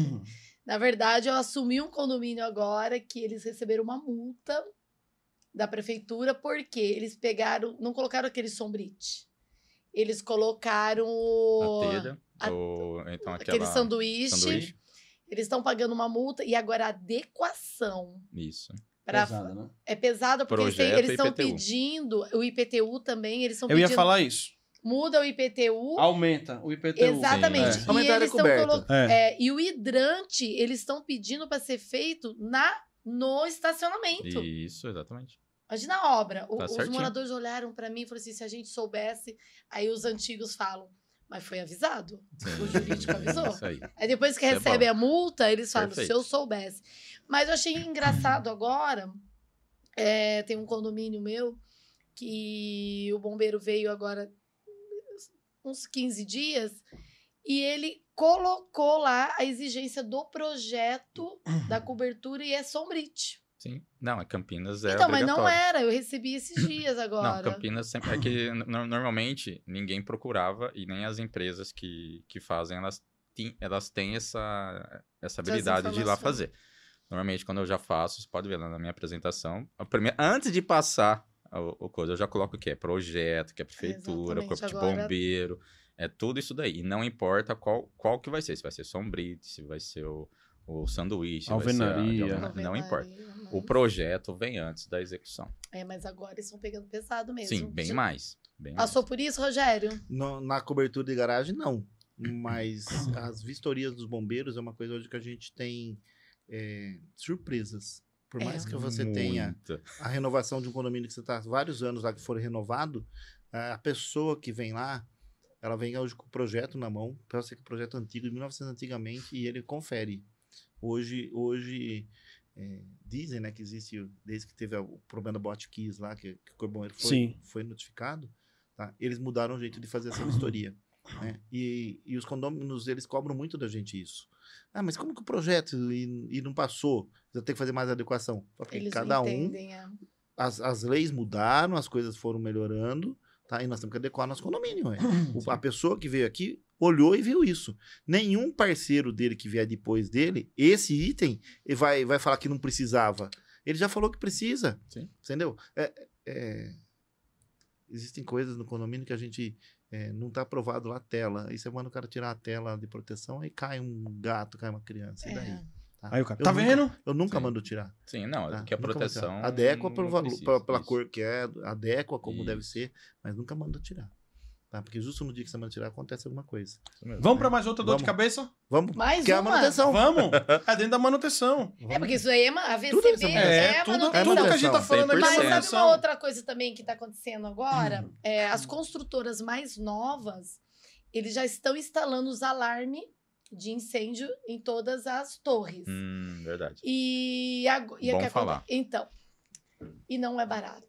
Na verdade, eu assumi um condomínio agora que eles receberam uma multa da prefeitura porque eles pegaram, não colocaram aquele sombrite. Eles colocaram A telha, a- ou então aquele aquela... sanduíche. Eles estão pagando uma multa e agora a adequação Isso. pra, Pesada, né? é pesada porque Projeto eles e estão IPTU. pedindo o IPTU também, eles estão Eu pedindo ia falar isso. muda o IPTU. Aumenta o IPTU. Exatamente. Sim, E Aumentar a área eles estão coberta. e o hidrante, eles estão pedindo para ser feito no estacionamento. Isso, exatamente. Imagina a obra. Os certinho. moradores olharam para mim e falaram assim: se a gente soubesse. Aí os antigos falam, mas foi avisado. Sim. O jurídico avisou. Isso aí. Aí depois que Isso é recebe bom. a multa, eles falam, Perfeito. se eu soubesse. Mas eu achei engraçado agora, tem um condomínio meu que o bombeiro veio agora uns 15 dias e ele colocou lá a exigência do projeto da cobertura e é sombrite. Sim. Não, Campinas é Então, mas obrigatório. não era, eu recebi esses dias agora. Não, Campinas sempre... É que normalmente ninguém procurava e nem as empresas que fazem, elas têm essa habilidade de ir lá informações. fazer. Normalmente, quando eu já faço, você pode ver lá na minha apresentação, antes de passar o coisa, eu já coloco o que é projeto, que é prefeitura, Exatamente, corpo de agora- bombeiro, é tudo isso daí. E não importa qual que vai ser, se vai ser sombrite, se vai ser o sanduíche, se vai ser Alvenaria. não importa. Alvenaria, O projeto vem antes da execução. mas agora eles estão pegando pesado mesmo. Sim, bem Já mais. Bem Passou por isso, Rogério? Na cobertura de garagem, não. Mas as vistorias dos bombeiros é uma coisa hoje que a gente tem surpresas. Por mais que você tenha Muita. a renovação de um condomínio que você está vários anos lá que for renovado, a pessoa que vem lá, ela vem hoje com o projeto na mão, pode ser que o projeto antigo, de 1900 antigamente, e ele confere. Hoje dizem, né, que existe, desde que teve o problema da Botkeys lá, que o Corpo Bombeiro Sim. foi notificado, tá? Eles mudaram o jeito de fazer essa vistoria. Né? E os condôminos, eles cobram muito da gente isso. Ah, mas como que o projeto e não passou? Você tem que fazer mais adequação. Porque Eles cada não um, entendem. as leis mudaram, as coisas foram melhorando, tá? E nós temos que adequar nosso condomínio. A pessoa que veio aqui olhou e viu isso. Nenhum parceiro dele que vier depois dele, esse item, ele vai falar que não precisava. Ele já falou que precisa. Sim. Entendeu? Existem coisas no condomínio que a gente não está aprovado lá a tela. Aí você manda o cara tirar a tela de proteção, aí cai um gato, cai uma criança. E daí? Aí o cara, Eu tá nunca- vendo? Eu nunca Sim. mando tirar. Sim, não, Tá? que a Nunca mando proteção... tirar. Adequa pelo não valor, precisa, pela isso. cor que é, adequa como deve Isso. ser, mas nunca manda tirar. Tá? Porque justo no dia que você manda tirar, acontece alguma coisa. Isso mesmo. Vamos pra mais outra dor de Vamos. cabeça? Vamos, Mais que é a uma? manutenção. Vamos! É dentro da manutenção. É porque isso aí é a Tudo isso VCB é é tudo, manutenção. tudo que a gente tá falando aqui é Mas sabe manutenção. uma outra coisa também que está acontecendo agora? As construtoras mais novas, eles já estão instalando os alarmes de incêndio em todas as torres. Verdade. E Bom que falar. Então, e não é barato.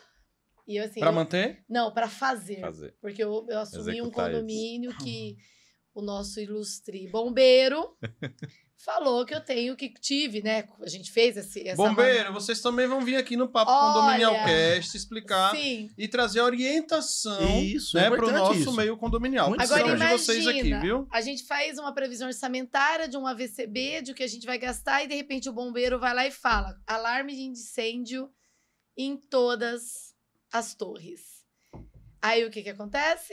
E eu, assim, Pra manter? não, para fazer. Fazer. Porque eu assumi um Executar eles. condomínio que o nosso ilustre bombeiro falou que eu tenho que tive, né? A gente fez essa Bombeiro, vocês também vão vir aqui no Papo Olha, Condominialcast explicar Sim. e trazer orientação, Isso, é né, pro importante nosso isso. meio condominial. Muito Precisamos Agora de vocês aqui, imagina, viu? a gente faz uma previsão orçamentária de um AVCB, de o que a gente vai gastar, e de repente o bombeiro vai lá e fala: alarme de incêndio em todas as torres. Aí o que acontece?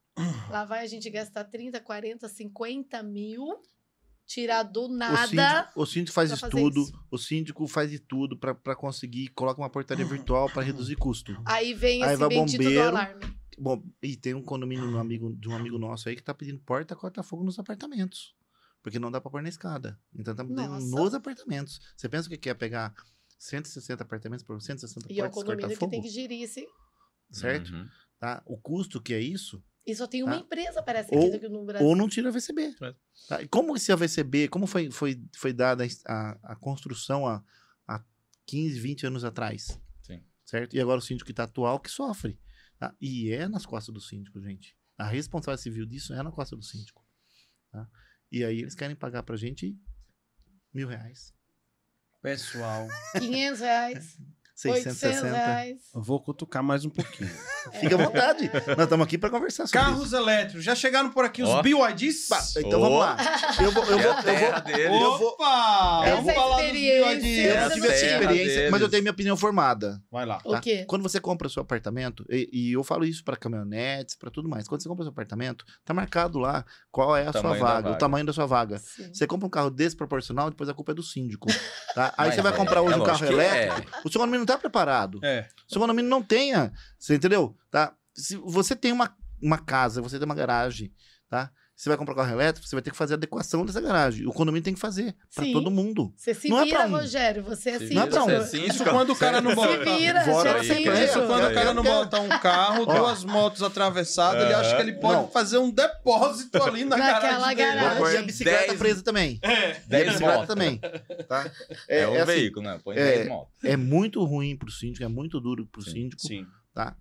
Lá vai a gente gastar 30, 40, 50 mil, tirar do nada. O síndico faz pra de fazer tudo, isso. o síndico faz de tudo pra conseguir, coloca uma portaria virtual pra reduzir custo. Aí vem Aí esse vai bendito do bombeiro. alarme. Bom, e tem um condomínio de um amigo nosso aí que tá pedindo corta-fogo nos apartamentos. Porque não dá pra pôr na escada. Então tá pedindo Nossa. nos apartamentos. Você pensa que é pegar 160 apartamentos por 160 E é o portas condomínio que corta-fogo? tem que gerir esse. Certo? Uhum. Tá? O custo que é isso, E só tem uma Tá. empresa, parece, Ou- aqui no Brasil. ou não tira a VCB. Certo. Tá? E como esse AVCB, como foi dada a construção há 15, 20 anos atrás? Sim. Certo? E agora o síndico que está atual que sofre. Tá? E é nas costas do síndico, gente. A responsabilidade civil disso é na costa do síndico. Tá? E aí eles querem pagar pra gente R$1.000, Pessoal, R$500, 660. R$800. eu vou cutucar mais um pouquinho. Fica à vontade. Nós estamos aqui para conversar sobre Carros elétricos. Já chegaram por aqui os Ó. BYDs? isso. Então vamos lá. Eu vou É a terra deles. Opa! Essa Vamos falar dos experiência, BYDs. Eu essa não tive essa terra experiência, deles. mas eu tenho minha opinião formada. Vai lá. O Tá? quê? Quando você compra seu apartamento, e eu falo isso para caminhonetes, para tudo mais. Quando você compra seu apartamento, tá marcado lá qual é a sua Tamanho da vaga, o vaga. tamanho da sua vaga. Sim. Você compra um carro desproporcional, depois a culpa é do síndico. Tá? Aí Mas você vai comprar hoje um lógico carro que elétrico, o seu condomínio não tá preparado. É. O seu condomínio não tenha, você entendeu? Tá? Se você tem uma casa, você tem uma garagem, tá? Você vai comprar um carro elétrico, você vai ter que fazer a adequação dessa garagem. O condomínio tem que fazer para Sim. todo mundo. Você se Não é vira, pra um. Rogério. Você é Se síndico. Não é pra um. você síndico, Isso quando o cara não Se bota. vira, Bora você é na sequência. Isso síndico. quando o cara não Aí. bota um carro, Ó. duas motos atravessadas, ele acha que ele pode Não. fazer um depósito ali na Naquela garagem dele. garagem. Vou pôr a bicicleta 10 presa também. É. E a 10 bicicleta motos. também. Tá? É um assim, veículo, né? Põe é- 10 motos. é muito ruim pro síndico, é muito duro pro Sim. síndico, Sim. tá?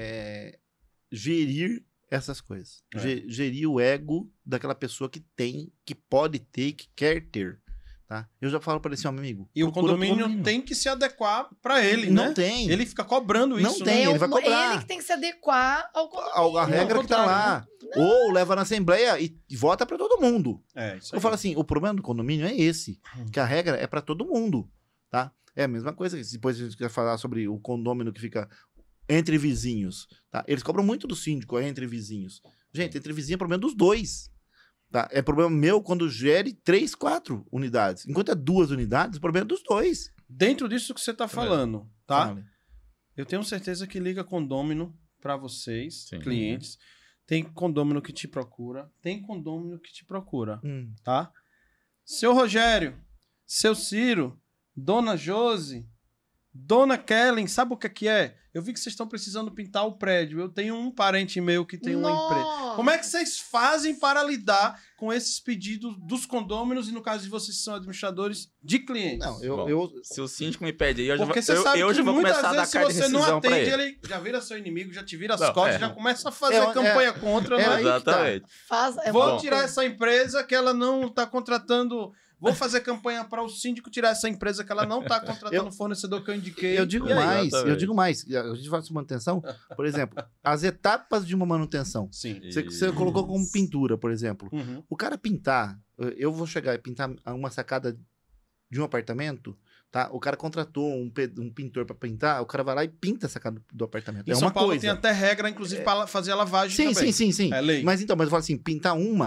Gerir essas coisas. É. Gerir o ego daquela pessoa que tem, que pode ter, que quer ter, tá? Eu já falo para esse amigo. E o procura outro condomínio tem que se adequar pra ele, Não né? tem. Ele fica cobrando Não isso, tem. né? ele vai cobrar. Ele que tem que se adequar ao condomínio. A regra Ao que tá lá. Ou leva na assembleia e vota para todo mundo. É, isso Eu aí. falo assim, o problema do condomínio é esse, que a regra é para todo mundo, tá? É a mesma coisa, depois a gente quer falar sobre o condômino que fica entre vizinhos, tá? Eles cobram muito do síndico entre vizinhos. Gente, entre vizinhos é problema dos dois, tá? É problema meu quando gere 3, 4 unidades. Enquanto é 2 unidades, o problema é dos dois. Dentro disso que você tá falando, tá? Fale. Eu tenho certeza que liga condômino pra vocês, Sim. clientes. Tem condômino que te procura, tem condômino que te procura, tá? Seu Rogério, seu Ciro, Dona Josi, Dona Kellen, sabe o que é? Eu vi que vocês estão precisando pintar o prédio. Eu tenho um parente meu que tem uma empresa. Nossa. Como é que vocês fazem para lidar com esses pedidos dos condôminos e, no caso de vocês que são administradores, de clientes? Não, Bom, eu Se o síndico me pede aí, eu já vou, Porque você sabe eu que já vou muitas começar a dar vezes, se carta de você não rescisão pra atende, ele. ele já vira seu inimigo, já te vira as Não, costas, é. já começa a fazer É, campanha contra, é né? aí que tá. Exatamente. Vou bom. tirar essa empresa que ela não está contratando. Vou fazer campanha para o síndico tirar essa empresa que ela não está contratando o fornecedor que eu indiquei. Eu digo E aí? mais, Exatamente. a gente fala sobre manutenção, por exemplo, as etapas de uma manutenção. Sim. Você colocou como pintura, por exemplo. Uhum. O cara pintar, eu vou chegar e pintar uma sacada de um apartamento, tá? O cara contratou um pintor para pintar, o cara vai lá e pinta a sacada do apartamento. Em é São uma Paulo coisa. tem até regra, inclusive, para fazer a lavagem Sim, também. sim. É lei. Mas então, mas eu falo assim, pintar uma,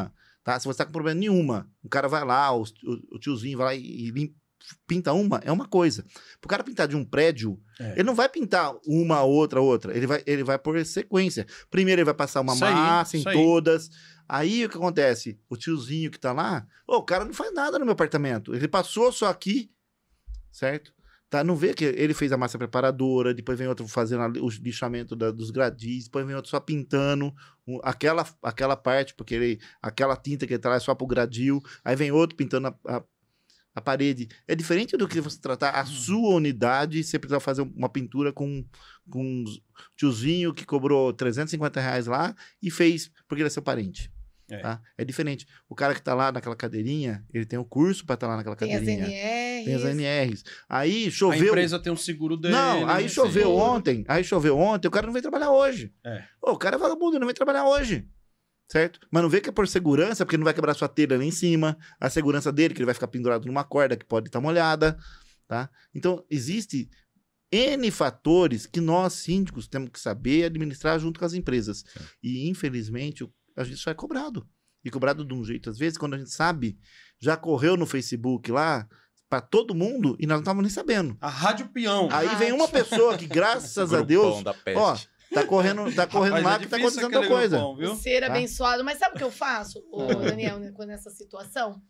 tá? Se você tá com problema nenhuma, o cara vai lá, o tiozinho vai lá e pinta uma, é uma coisa. Pro cara pintar de um prédio, ele não vai pintar uma, outra. Ele vai por sequência. Primeiro ele vai passar uma massa em todas. Aí o que acontece? O tiozinho que tá lá, o cara não faz nada no meu apartamento. Ele passou só aqui, certo? Tá, não vê que ele fez a massa preparadora, depois vem outro fazendo o lixamento dos gradis, depois vem outro só pintando aquela parte, porque aquela tinta que ele tá lá é só pro gradil, aí vem outro pintando a parede. É diferente do que você tratar a sua unidade, você precisa fazer uma pintura com um tiozinho que cobrou R$350 lá e fez porque ele é seu parente. Tá? É diferente. O cara que tá lá naquela cadeirinha, ele tem o curso para estar lá naquela cadeirinha. Tem as NRs. Aí choveu. A empresa tem um seguro dele. Não, aí choveu ontem. O cara não veio trabalhar hoje. O cara é vagabundo, não veio trabalhar hoje. Certo? Mas não vê que é por segurança, porque não vai quebrar sua telha lá em cima. A segurança dele, que ele vai ficar pendurado numa corda que pode estar molhada. Tá? Então, existe N fatores que nós, síndicos, temos que saber administrar junto com as empresas. Sim. E, infelizmente, a gente só é cobrado. E cobrado de um jeito, às vezes, quando a gente sabe, já correu no Facebook lá, para todo mundo, e nós não estávamos nem sabendo. A Rádio Peão. Aí vem uma pessoa que, graças a Deus, ó, tá correndo lá que tá acontecendo tal coisa. Grupão, ser abençoado. Mas sabe o que eu faço, Daniel, nessa situação?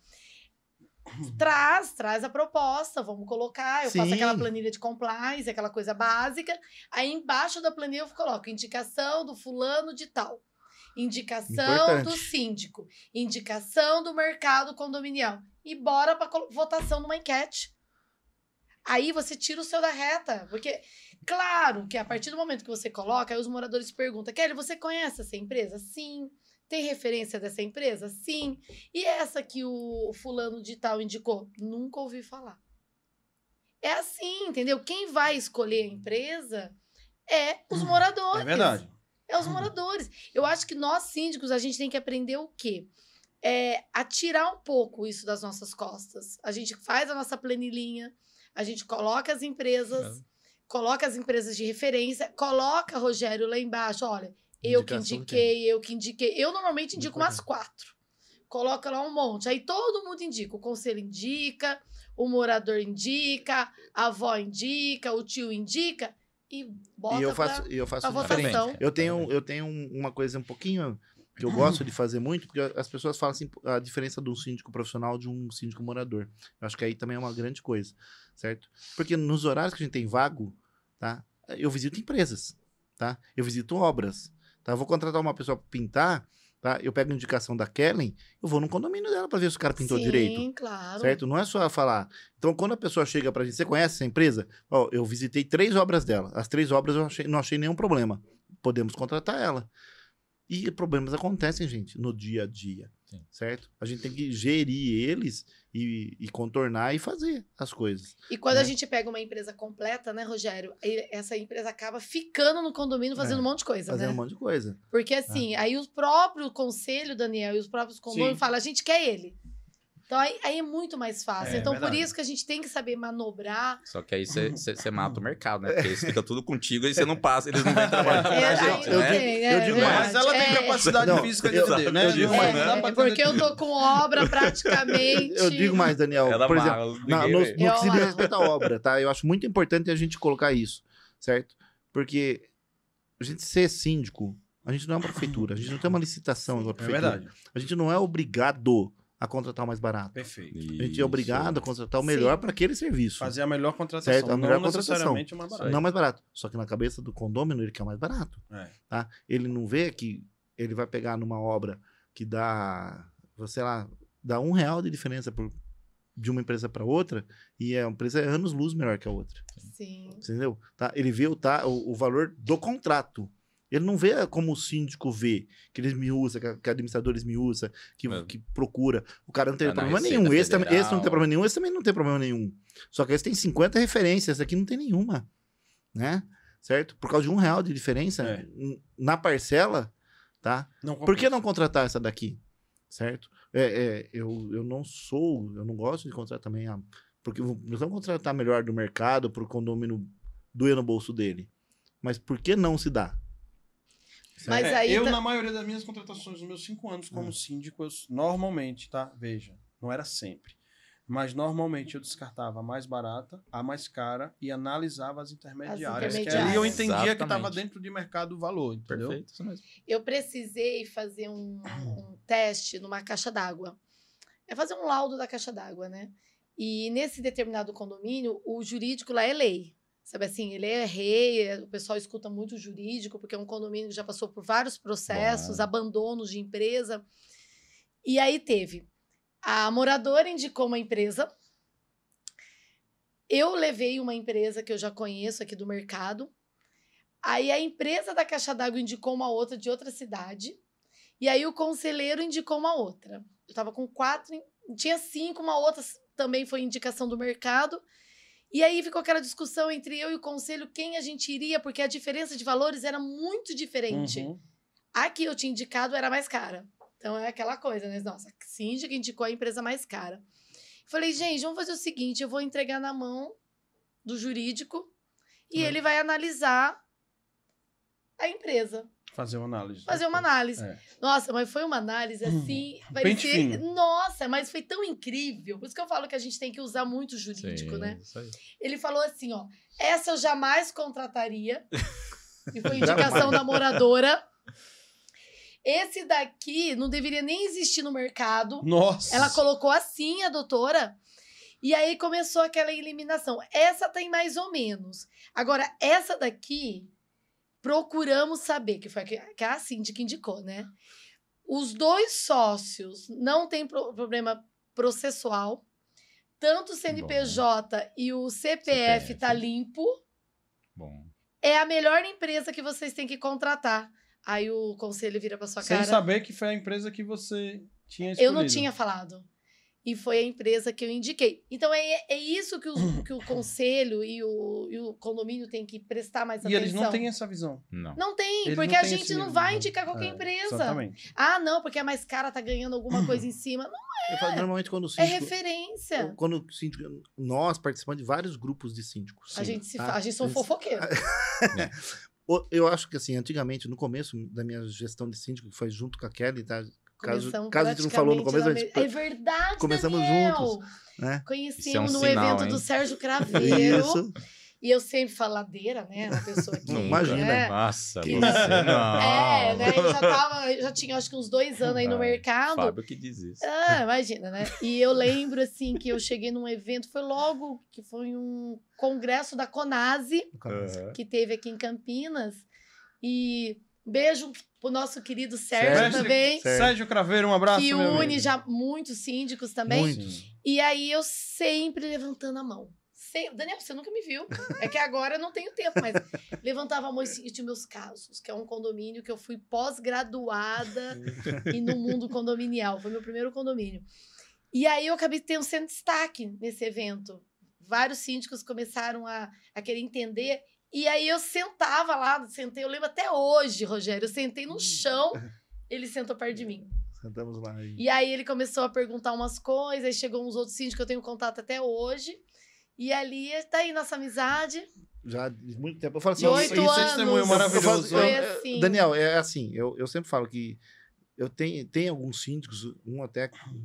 Traz a proposta, vamos colocar, eu faço aquela planilha de compliance, aquela coisa básica, aí embaixo da planilha eu coloco indicação do fulano de tal. Indicação do síndico, indicação do mercado condominial. E bora para votação numa enquete. Aí você tira o seu da reta. Porque, claro, que a partir do momento que você coloca, aí os moradores perguntam, Kelly, você conhece essa empresa? Sim. Tem referência dessa empresa? Sim. E essa que o fulano de tal indicou? Nunca ouvi falar. É assim, entendeu? Quem vai escolher a empresa é os moradores. É verdade. É os moradores. Eu acho que nós, síndicos, a gente tem que aprender o quê? A tirar um pouco isso das nossas costas. A gente faz a nossa planilhinha, a gente coloca as empresas, coloca as empresas de referência, coloca, Rogério, lá embaixo, olha, eu que indiquei. Eu normalmente indico umas 4. Coloca lá um monte. Aí todo mundo indica. O conselho indica, o morador indica, a avó indica, o tio indica. E bota eu faço a votação. Eu tenho uma coisa um pouquinho que eu gosto de fazer muito, porque as pessoas falam assim, a diferença de um síndico profissional de um síndico morador. Eu acho que aí também é uma grande coisa, certo? Porque nos horários que a gente tem vago, tá? Eu visito empresas, tá? Eu visito obras, tá? Eu vou contratar uma pessoa para pintar, tá? Eu pego a indicação da Kellen, eu vou no condomínio dela para ver se o cara pintou direito. Sim, claro. Certo? Não é só falar. Então, quando a pessoa chega pra gente, você conhece essa empresa? Ó, eu visitei 3 obras dela. As 3 obras eu não achei nenhum problema. Podemos contratar ela. E problemas acontecem, gente, no dia a dia. Sim. Certo? A gente tem que gerir eles e contornar e fazer as coisas. E quando a gente pega uma empresa completa, né, Rogério? Essa empresa acaba ficando no condomínio fazendo um monte de coisa, fazendo né? um monte de coisa. Porque assim, aí o próprio conselho, Daniel, e os próprios condomínios falam, a gente quer ele. Então aí é muito mais fácil. Então por isso que a gente tem que saber manobrar. Só que aí você mata o mercado, né? Porque eles ficam tudo contigo e você não passa, eles não vêm trabalhar com a gente, né? Eu digo mais, ela tem capacidade física de atender, né? Eu digo mais, né? Porque eu tô com obra praticamente. Eu digo mais, Daniel. Ela por exemplo, no que se diz respeito à obra, tá? Eu acho muito importante a gente colocar isso, certo? Porque a gente ser síndico, a gente não é uma prefeitura, a gente não tem uma licitação igual a prefeitura. É verdade. A gente não é obrigado a contratar o mais barato. Perfeito. A gente é obrigado a contratar o melhor para aquele serviço. Fazer a melhor contratação, certo? A melhor não necessariamente contratação. o mais barato. Não mais barato. Só que na cabeça do condômino, ele quer o mais barato. Tá? Ele não vê que ele vai pegar numa obra que dá, sei lá, dá R$1 de diferença de uma empresa para outra, e a empresa é anos-luz melhor que a outra. Sim. Entendeu? Tá? Ele vê o valor do contrato. Ele não vê como o síndico vê, que eles esmiuça, que administradores esmiuça, que procura. O cara não tem problema nenhum. Esse não tem problema nenhum, esse também não tem problema nenhum. Só que esse tem 50 referências, esse aqui não tem nenhuma. Né? Certo? Por causa de R$1 de diferença na parcela, tá? Por que não contratar essa daqui? Certo? Eu não gosto de contratar também, porque nós vamos contratar melhor do mercado para o condomínio doer no bolso dele. Mas por que não se dá? Mas É, aí eu, tá- na maioria das minhas contratações, nos meus 5 anos como síndico, eu, normalmente, tá? Veja, não era sempre. Mas normalmente eu descartava a mais barata, a mais cara e analisava as intermediárias. Que ali eu intermediárias. entendia que estava Exatamente. dentro de mercado do valor, entendeu? Perfeito, isso mesmo. eu precisei fazer um teste numa caixa d'água. É fazer um laudo da caixa d'água, né? E nesse determinado condomínio, o jurídico lá é lei. Sabe assim, ele é rei, o pessoal escuta muito o jurídico, porque é um condomínio que já passou por vários processos, Bom. abandonos de empresa. E aí teve. A moradora indicou uma empresa. Eu levei uma empresa que eu já conheço aqui do mercado. Aí a empresa da Caixa d'Água indicou uma outra de outra cidade. E aí o conselheiro indicou uma outra. Eu tava com 4, tinha 5, uma outra também foi indicação do mercado. E aí ficou aquela discussão entre eu e o conselho quem a gente iria, porque a diferença de valores era muito diferente. Uhum. A que eu tinha indicado era mais cara. Então é aquela coisa, né? Nossa, a síndica indicou a empresa mais cara. Falei, gente, vamos fazer o seguinte: eu vou entregar na mão do jurídico e ele vai analisar a empresa. Fazer uma análise. Fazer uma análise. É. Nossa, mas foi uma análise assim. Pente fino. Nossa, mas foi tão incrível. Por isso que eu falo que a gente tem que usar muito o jurídico, Sim, né? isso aí. Ele falou assim: ó, essa eu jamais contrataria. E foi indicação da moradora. Esse daqui não deveria nem existir no mercado. Nossa! Ela colocou assim, a doutora. E aí começou aquela eliminação. Essa tem mais ou menos. Agora, essa daqui, procuramos saber, que foi que a síndica indicou, né? Os 2 sócios não têm problema processual. Tanto o CNPJ e o CPF tá limpo. Bom. É a melhor empresa que vocês têm que contratar. Aí o conselho vira pra sua Sem cara. saber que foi a empresa que você tinha Eu escolhido. não tinha falado. E foi a empresa que eu indiquei. Então, é isso que o conselho e o condomínio tem que prestar mais E atenção. eles não têm essa visão. Não. Não tem, Eles porque não a têm gente esse não nível vai de- indicar qualquer É, empresa. Exatamente. Ah, não, porque a mais cara tá ganhando alguma coisa em cima. Não Eu falo, normalmente quando o é síndico... referência. Quando o síndico... Nós participamos de vários grupos de síndicos. A gente se tá? a gente são fofoqueiros. Eu acho que assim, antigamente, no começo da minha gestão de síndico, que foi junto com a Kelly, tá? Caso Começamos a gente não falou no começo, praticamente a na gente É verdade, começamos Daniel. juntos, né? Isso é Conhecemos um no sinal, evento hein? do Sérgio Craveiro. Isso. E eu sempre faladeira, né? Uma pessoa que... Não, imagina. né? Nossa, Que- você não. É, né? Eu já tinha acho que uns 2 anos aí no Ah, mercado. Fábio que diz isso. Ah, imagina, né? E eu lembro, assim, que eu cheguei num evento, foi logo que foi um congresso da Conase, Aham. que teve aqui em Campinas. E beijo pro nosso querido Sérgio Sérgio, também, Sérgio Craveiro, um abraço, que meu une amigo. já muitos síndicos também. Muitos. E aí eu sempre levantando a mão. Daniel, você nunca me viu. É que agora eu não tenho tempo, mas levantava a mão e tinha meus casos, que é um condomínio que eu fui pós-graduada e no mundo condominial. Foi meu primeiro condomínio. E aí eu acabei sendo destaque nesse evento. Vários síndicos começaram a querer entender. E aí eu sentava lá, eu lembro até hoje, Rogério, eu sentei no chão, ele sentou perto de mim. Sentamos lá. E aí ele começou a perguntar umas coisas, aí chegou uns outros síndicos que eu tenho contato até hoje. E ali tá aí nossa amizade. Já de muito tempo. Eu falo assim, De 8 Esse testemunho anos. maravilhoso. Foi assim. Daniel, é assim, eu sempre falo que eu tenho alguns síndicos, um até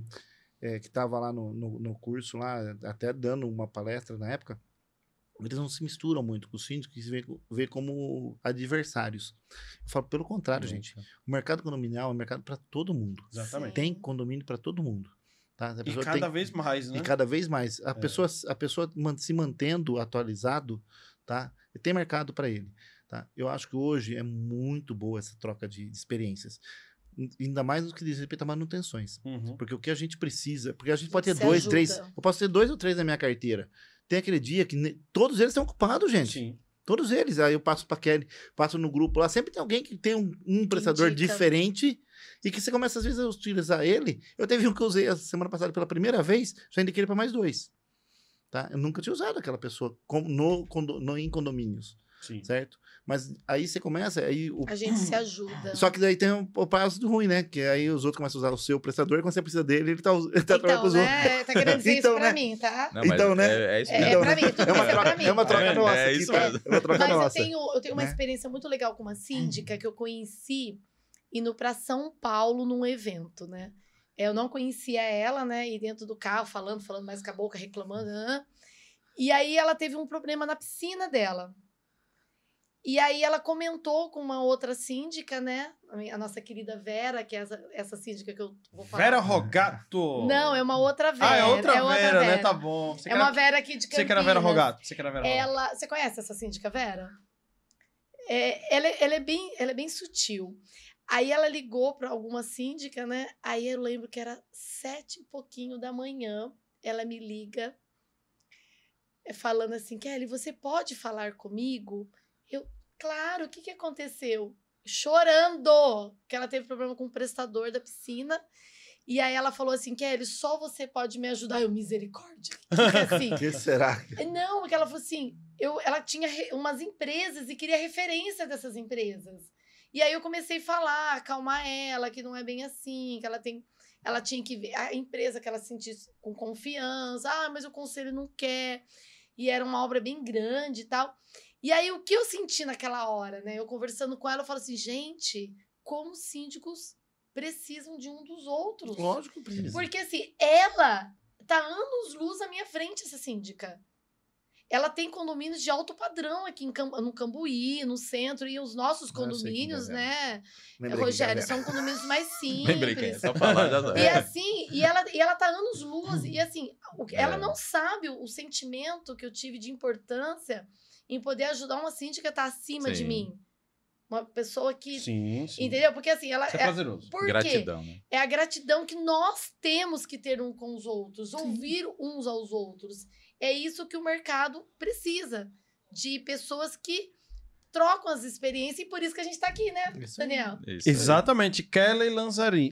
que estava lá no curso, lá, até dando uma palestra na época, eles não se misturam muito com os síndicos, que se vê como adversários. Eu falo, pelo contrário, gente. O mercado condominial é um mercado para todo mundo. Exatamente. Tem condomínio para todo mundo. Tá? A E pessoa cada tem- vez mais, né? E cada vez mais. A pessoa se mantendo atualizado, tá? E tem mercado para ele. Tá? Eu acho que hoje é muito boa essa troca de experiências. Ainda mais no que diz respeito a manutenções. Uhum. Porque o que a gente precisa... Porque a gente pode ter Se 2, ajuda. 3... Eu posso ter 2 ou 3 na minha carteira. Tem aquele dia que todos eles estão ocupados, gente. Sim. Todos eles. Aí eu passo para Kelly, passo no grupo lá. Sempre tem alguém que tem um prestador indica. diferente e que você começa, às vezes, a utilizar ele. Eu teve um que eu usei a semana passada pela primeira vez, já indiquei ele para mais 2. Tá? Eu nunca tinha usado aquela pessoa em condomínios. Sim. certo? Mas aí você começa, aí A gente se ajuda. só que daí tem o passo ruim, né? Que aí os outros começam a usar o seu prestador, quando você precisa dele, ele tá trabalhando Então, pros outros. né? Tá querendo dizer Então, isso pra né? mim, tá? Não, mas Então, né? É isso É, mesmo. pra mim, tudo É uma isso troca, pra mim. é uma troca É, nossa é aqui, isso tá? mesmo. É uma troca Mas nossa. eu tenho uma né? experiência muito legal com uma síndica que eu conheci indo pra São Paulo num evento, né? Eu não conhecia ela, né? E dentro do carro, falando mais com a boca, reclamando. E aí ela teve um problema na piscina dela. E aí ela comentou com uma outra síndica, né? A nossa querida Vera, que é essa síndica que eu vou falar. Vera Rogato. Não, é uma outra Vera. Ah, é outra Vera, né? Tá bom. É uma Vera aqui de Campinas. Você que era Vera Rogato. Você que era Vera Rogato. Você conhece essa síndica Vera? Ela é bem sutil. Aí ela ligou para alguma síndica, né? Aí eu lembro que era 7 e pouquinho da manhã. Ela me liga falando assim, Kelly, você pode falar comigo? Eu, claro, o que aconteceu? Chorando, que ela teve problema com o prestador da piscina. E aí ela falou assim, Kelly, só você pode me ajudar. Eu, misericórdia. Assim, O que será? não, porque ela falou assim, ela tinha umas empresas e queria referência dessas empresas. E aí eu comecei a falar, acalmar ela, que não é bem assim, que ela tinha que ver a empresa que ela sentisse com confiança. Ah, mas o conselho não quer. E era uma obra bem grande e tal. E aí o que eu senti naquela hora, né? Eu conversando com ela, eu falo assim, gente, como síndicos precisam de um dos outros. Lógico, precisa. Porque assim, ela tá anos-luz à minha frente, essa síndica. Ela tem condomínios de alto padrão aqui no Cambuí, no centro, e os nossos condomínios, né, Rogério, são condomínios mais simples. Lembrei quem é, só falar já. E assim, e ela tá anos-luz, e assim, ela não sabe o sentimento que eu tive de importância em poder ajudar uma síndica a estar acima de mim. Uma pessoa que... Sim. Entendeu? Porque assim, ela... Isso é prazeroso. Por Gratidão, quê? né? É a gratidão que nós temos que ter uns com os outros, ouvir uns aos outros. É isso que o mercado precisa, de pessoas que trocam as experiências, e por isso que a gente tá aqui, né, Isso aí. Daniel? Isso aí. Exatamente. Kelly Lanzarin.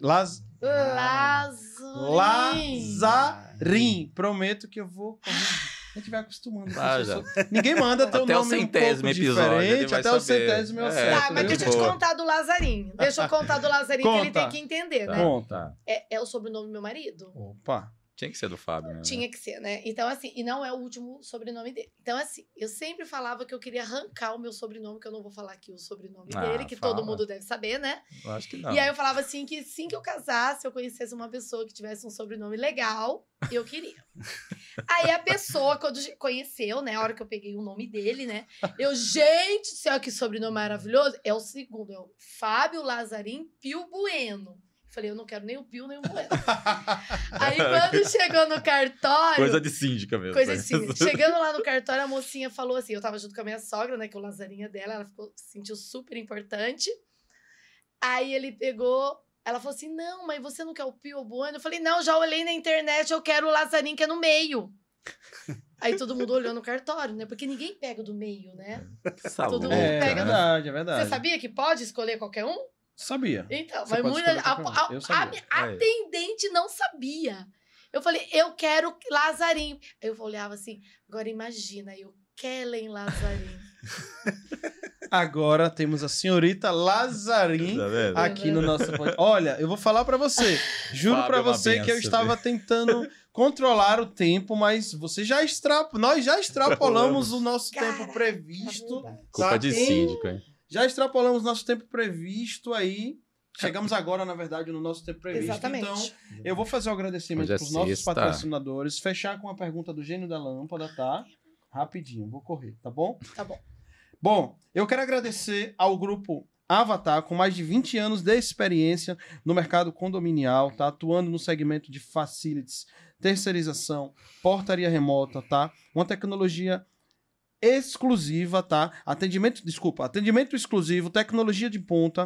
Lazarim. Prometo que eu vou corrigir. A gente vai acostumando. Ninguém manda teu Até nome o centésimo um pouco episódio, ele diferente. vai Até o saber. centésimo eu É, acerto. Tá, mas viu? deixa eu te contar do Lazarim. Deixa eu contar do Lazarim, que ele tem que entender, né? Conta. É o sobrenome do meu marido? Opa. Tinha que ser do Fábio, né? Tinha que ser, né? Então, assim, e não é o último sobrenome dele. Então, assim, eu sempre falava que eu queria arrancar o meu sobrenome, que eu não vou falar aqui o sobrenome dele, que fala. todo mundo deve saber, né? Eu acho que não. E aí eu falava assim, que assim que eu casasse, eu conhecesse uma pessoa que tivesse um sobrenome legal, eu queria. Aí a pessoa, quando conheceu, né, a hora que eu peguei o nome dele, né, eu, gente do céu, que sobrenome maravilhoso, é o segundo, é o Fábio Lazarim Pio Bueno. Falei, eu não quero nem o Pio, nem o Bueno. Aí quando chegou no cartório... Coisa de síndica mesmo. Coisa de síndica. Chegando lá no cartório, a mocinha falou assim, eu tava junto com a minha sogra, né, que é o Lazarinha dela, ela se sentiu super importante. Aí ele pegou, ela falou assim, não, mas você não quer o Pio ou o Bueno? Eu falei, não, já olhei na internet, eu quero o Lazarim, que é no meio. Aí todo mundo olhou no cartório, né, porque ninguém pega do meio, né? Todo mundo É pega verdade, é verdade. Você sabia que pode escolher qualquer um? Sabia. Então, Você mas pode muita, escolher qualquer um. Eu sabia. a atendente não sabia. Eu falei, eu quero Lazarim. Aí eu olhava assim, agora imagina, eu Kellen Lazarim. Agora temos a senhorita Lazarim Tá vendo? aqui no nosso podcast. Olha, eu vou falar pra você. Juro Fábio pra é uma você que eu benção, estava tentando controlar o tempo, mas você nós já extrapolamos o nosso tempo previsto. Culpa tá? de síndico, hein? Já extrapolamos nosso tempo previsto aí. Chegamos agora, na verdade, no nosso tempo previsto. Exatamente. Então, eu vou fazer o agradecimento Hoje é para os nossos sexta. patrocinadores, fechar com a pergunta do Gênio da Lâmpada, tá? Rapidinho, vou correr, tá bom? Tá bom. Bom, eu quero agradecer ao grupo Avatar, com mais de 20 anos de experiência no mercado condominial, tá? Atuando no segmento de facilities, terceirização, portaria remota, tá? Uma tecnologia exclusiva, tá? Atendimento exclusivo, tecnologia de ponta.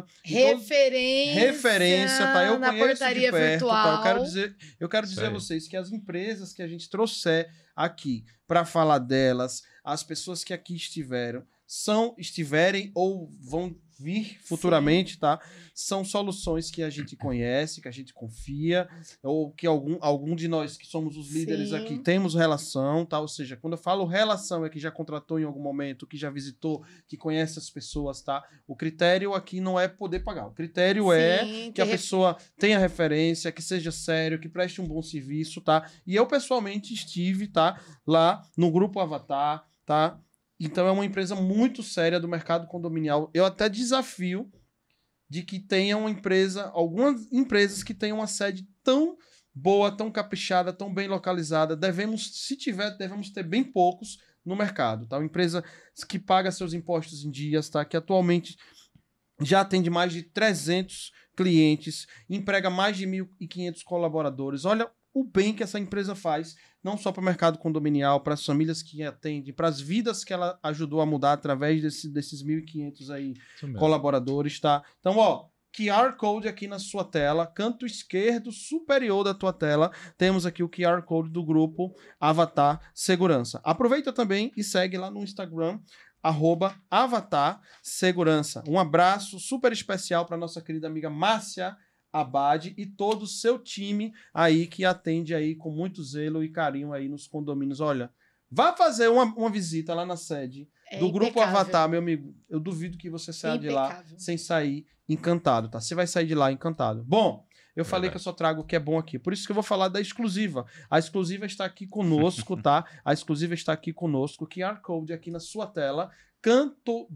Referência, tá? Eu na conheço portaria de perto, virtual. tá? Eu quero dizer a Isso aí. vocês que as empresas que a gente trouxer aqui para falar delas, as pessoas que aqui estiveram, estiverem ou vão vir futuramente, tá? São soluções que a gente conhece, que a gente confia, ou que algum de nós que somos os líderes Sim. aqui temos relação, tá? Ou seja, quando eu falo relação é que já contratou em algum momento, que já visitou, que conhece as pessoas, tá? O critério aqui não é poder pagar. O critério é Sim, que a pessoa tenha referência, que seja sério, que preste um bom serviço, tá? E eu pessoalmente estive, tá? Lá no Grupo Avatar, tá? Então é uma empresa muito séria do mercado condominial. Eu até desafio de que tenha uma empresa, algumas empresas que tenham uma sede tão boa, tão caprichada, tão bem localizada. Se tiver, devemos ter bem poucos no mercado, tá? Uma empresa que paga seus impostos em dias, tá? Que atualmente já atende mais de 300 clientes, emprega mais de 1.500 colaboradores. Olha o bem que essa empresa faz, não só para o mercado condominial, para as famílias que atende, para as vidas que ela ajudou a mudar através desses 1.500 aí colaboradores, tá? Então, ó, QR Code aqui na sua tela, canto esquerdo superior da tua tela, temos aqui o QR Code do grupo Avatar Segurança. Aproveita também e segue lá no Instagram, @Avatar Segurança. Um abraço super especial para nossa querida amiga Márcia Abad e todo o seu time aí que atende aí com muito zelo e carinho aí nos condomínios. Olha, vá fazer uma visita lá na sede do Grupo Avatar, meu amigo. Eu duvido que você saia de lá sem sair encantado, tá? Você vai sair de lá encantado. Bom, eu falei que eu só trago o que é bom aqui. Por isso que eu vou falar da exclusiva. A exclusiva está aqui conosco, tá? A exclusiva está aqui conosco. QR Code aqui na sua tela. Canto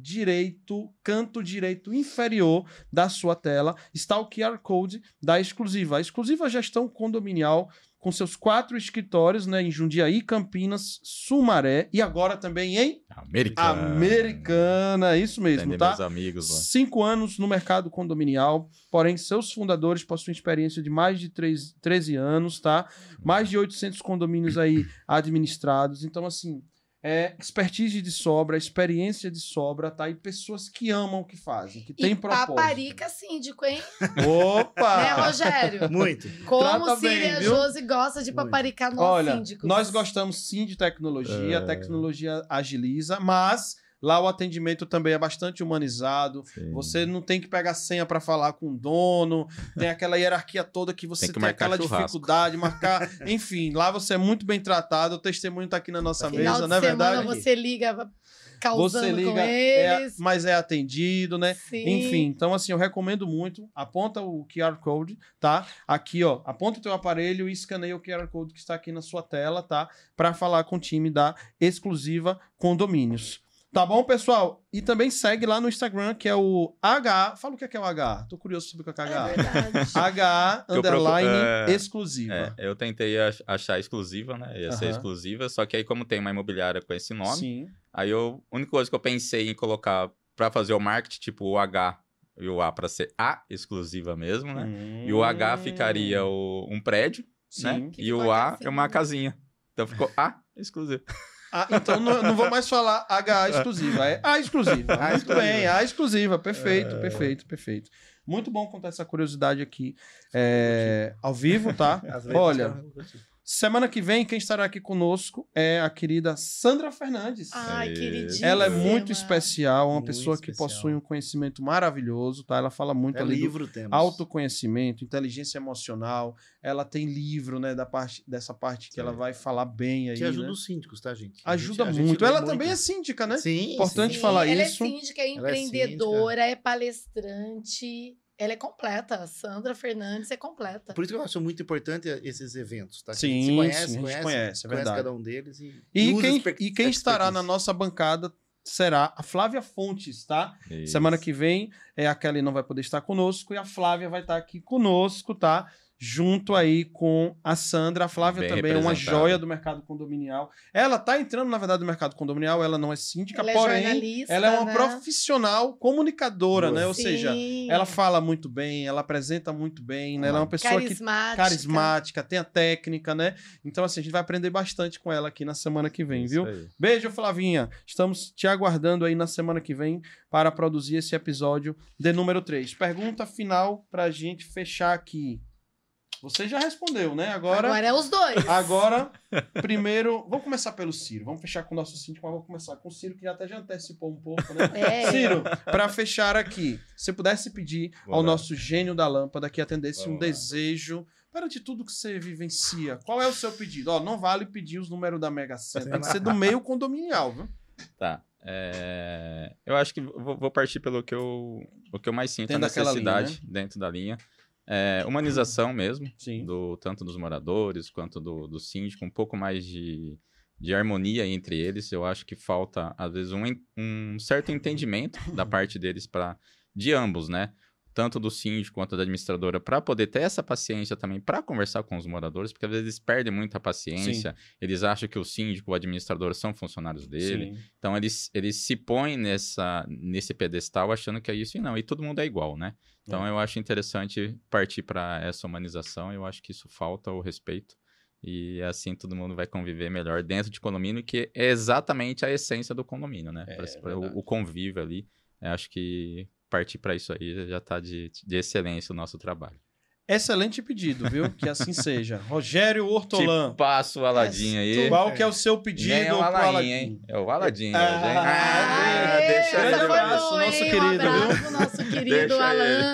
direito inferior da sua tela está o QR Code da exclusiva. A exclusiva gestão condominial com seus 4 escritórios, né, em Jundiaí, Campinas, Sumaré e agora também em Americana, isso mesmo, entender, tá? meus amigos lá. 5 anos no mercado condominial, porém seus fundadores possuem experiência de mais de 13 anos, tá? Mais de 800 condomínios aí administrados, então assim, expertise de sobra, experiência de sobra, tá? E pessoas que amam o que fazem, que têm propósito. Paparica síndico, hein? Opa! Né, Rogério? Muito. Como Trata bem, Síria viu? Josi gosta de paparicar nós Olha, síndicos. nós gostamos sim de tecnologia, a tecnologia agiliza, mas lá o atendimento também é bastante humanizado. Sim. Você não tem que pegar senha para falar com o dono, tem aquela hierarquia toda que você tem aquela dificuldade, marcar. Enfim, lá você é muito bem tratado, o testemunho tá aqui na nossa mesa, não é verdade? Você liga causando com eles. eles. Mas é atendido, né? Sim. Enfim, então assim, eu recomendo muito. Aponta o QR Code, tá? Aqui, ó, aponta o teu aparelho e escaneia o QR Code que está aqui na sua tela, tá? Para falar com o time da Exclusiva Condomínios. Tá bom, pessoal? E também segue lá no Instagram, que é o HA. Fala o que é o HA. Tô curioso sobre o que é o HA. É verdade. HA _ exclusiva. Eu tentei achar exclusiva, né? Ia ser exclusiva, só que aí como tem uma imobiliária com esse nome, Sim. aí a única coisa que eu pensei em colocar pra fazer o marketing, tipo o H e o A pra ser a exclusiva mesmo, né? E o H ficaria um prédio, Sim. né? Que E ficou o a A casinha. é uma casinha. Então ficou A exclusiva. Então não vou mais falar HA exclusiva, é A exclusiva. A Muito exclusiva. bem, A exclusiva. Perfeito. Muito bom contar essa curiosidade aqui ao vivo, tá? Às vezes, Olha, semana que vem, quem estará aqui conosco é a querida Sandra Fernandes. Ai, queridíssima. Ela é muito especial, uma Muito pessoa que especial. possui um conhecimento maravilhoso, tá? Ela fala muito ali do livro temos. autoconhecimento, inteligência emocional. Ela tem livro, né, dessa parte que ela vai falar bem aí, Que ajuda né? os síndicos, tá, gente? Ajuda A gente muito. lê Ela muito. também é síndica, né? Sim. Importante sim. falar ela isso. é síndica, é Ela é empreendedora, é palestrante. Ela é completa. A Sandra Fernandes é completa. Por isso que eu acho muito importante esses eventos, tá? Sim, Se conhece, sim, a gente conhece, é verdade. cada um deles e E quem estará na nossa bancada será a Flávia Fontes, tá? Isso. Semana que vem a Kelly não vai poder estar conosco e a Flávia vai estar aqui conosco, tá? Junto aí com a Sandra. A Flávia Bem também é uma representada. joia do mercado condominial. Ela tá entrando, na verdade, no mercado condominial, ela não é síndica, Ela é porém, jornalista, ela é uma né? profissional comunicadora, né? Ou Sim. seja, ela fala muito bem, ela apresenta muito bem, né? Ela é uma pessoa carismática, tem a técnica, né? Então, assim, a gente vai aprender bastante com ela aqui na semana que vem, Isso viu? aí. Beijo, Flavinha. Estamos te aguardando aí na semana que vem para produzir esse episódio de número 3. Pergunta final pra gente fechar aqui. Você já respondeu, né? Agora é os dois. Agora, primeiro, vamos começar pelo Ciro. Vamos fechar com o nosso síndico, mas vamos começar com o Ciro, que até já antecipou um pouco, né? Ciro, para fechar aqui, se pudesse pedir ao nosso gênio da lâmpada que atendesse um desejo, perante tudo que você vivencia, qual é o seu pedido? Ó, não vale pedir os números da Mega Sena, tem que ser do meio condominial, viu? Tá. Eu acho que vou partir pelo que eu mais sinto, a necessidade linha, né? Dentro da linha. Humanização mesmo, tanto dos moradores quanto do síndico, um pouco mais de harmonia entre eles. Eu acho que falta, às vezes, um certo entendimento da parte deles de ambos, né? Tanto do síndico quanto da administradora, para poder ter essa paciência também para conversar com os moradores, porque às vezes eles perdem muita paciência, eles acham que o síndico ou o administrador são funcionários dele, então eles se põem nesse pedestal achando que é isso e não, e todo mundo é igual, né? Então eu acho interessante partir para essa humanização, eu acho que isso falta o respeito, e assim todo mundo vai conviver melhor dentro de condomínio, que é exatamente a essência do condomínio, né? O convívio ali, eu acho que partir para isso aí já está de excelência o nosso trabalho. Excelente pedido, viu? Que assim seja. Rogério Hortolã. Te passo o Aladim aí. Qual que é o seu pedido? É o Aladim, hein? É o Aladim. Deixa ele. Grande abraço, nosso querido, viu? Nosso querido Alan.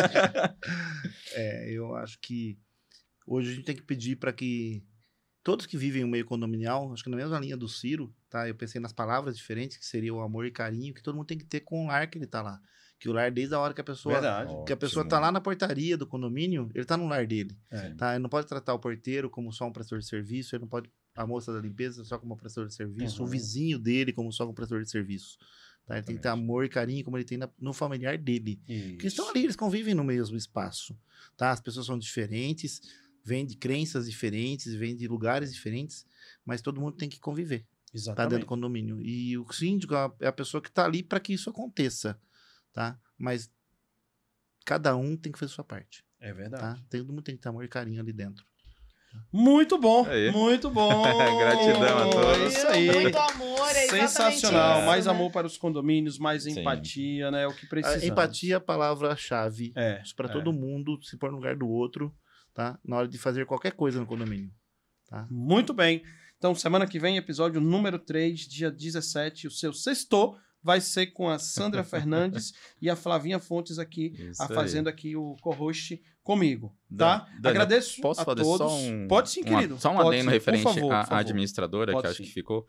Eu acho que hoje a gente tem que pedir para que todos que vivem no meio condominial, acho que na mesma linha do Ciro, tá? Eu pensei nas palavras diferentes, que seria o amor e carinho, que todo mundo tem que ter com o lar que ele tá lá. Que o lar, desde a hora que a pessoa tá lá na portaria do condomínio, ele tá no lar dele. Tá? Ele não pode tratar o porteiro como só um prestador de serviço, ele não pode a moça da limpeza só como um prestador de serviço, o vizinho dele como só um prestador de serviço. Tá? Ele tem que ter amor e carinho como ele tem no familiar dele. Porque estão ali, eles convivem no mesmo espaço. Tá? As pessoas são diferentes, vêm de crenças diferentes, vêm de lugares diferentes, mas todo mundo tem que conviver. Exatamente. Tá dentro do condomínio. E o síndico é a pessoa que tá ali para que isso aconteça. Tá? Mas cada um tem que fazer a sua parte. É verdade. Tá? Todo mundo tem que ter amor e carinho ali dentro. Muito bom, muito bom. Gratidão a todos. É isso aí. Muito amor, é sensacional. Isso, mais né? amor para os condomínios, mais empatia, né? É o que precisamos. A empatia é a palavra-chave para todo mundo se pôr no lugar do outro, tá? Na hora de fazer qualquer coisa no condomínio. Tá? Muito bem. Então, semana que vem, episódio número 3, dia 17, o seu sexto vai ser com a Sandra Fernandes e a Flavinha Fontes aqui, fazendo aqui o co-host comigo, tá? Agradeço posso a fazer todos. Só um, Pode sim, querido. Só um adendo referente à administradora, Pode que acho sim. que ficou.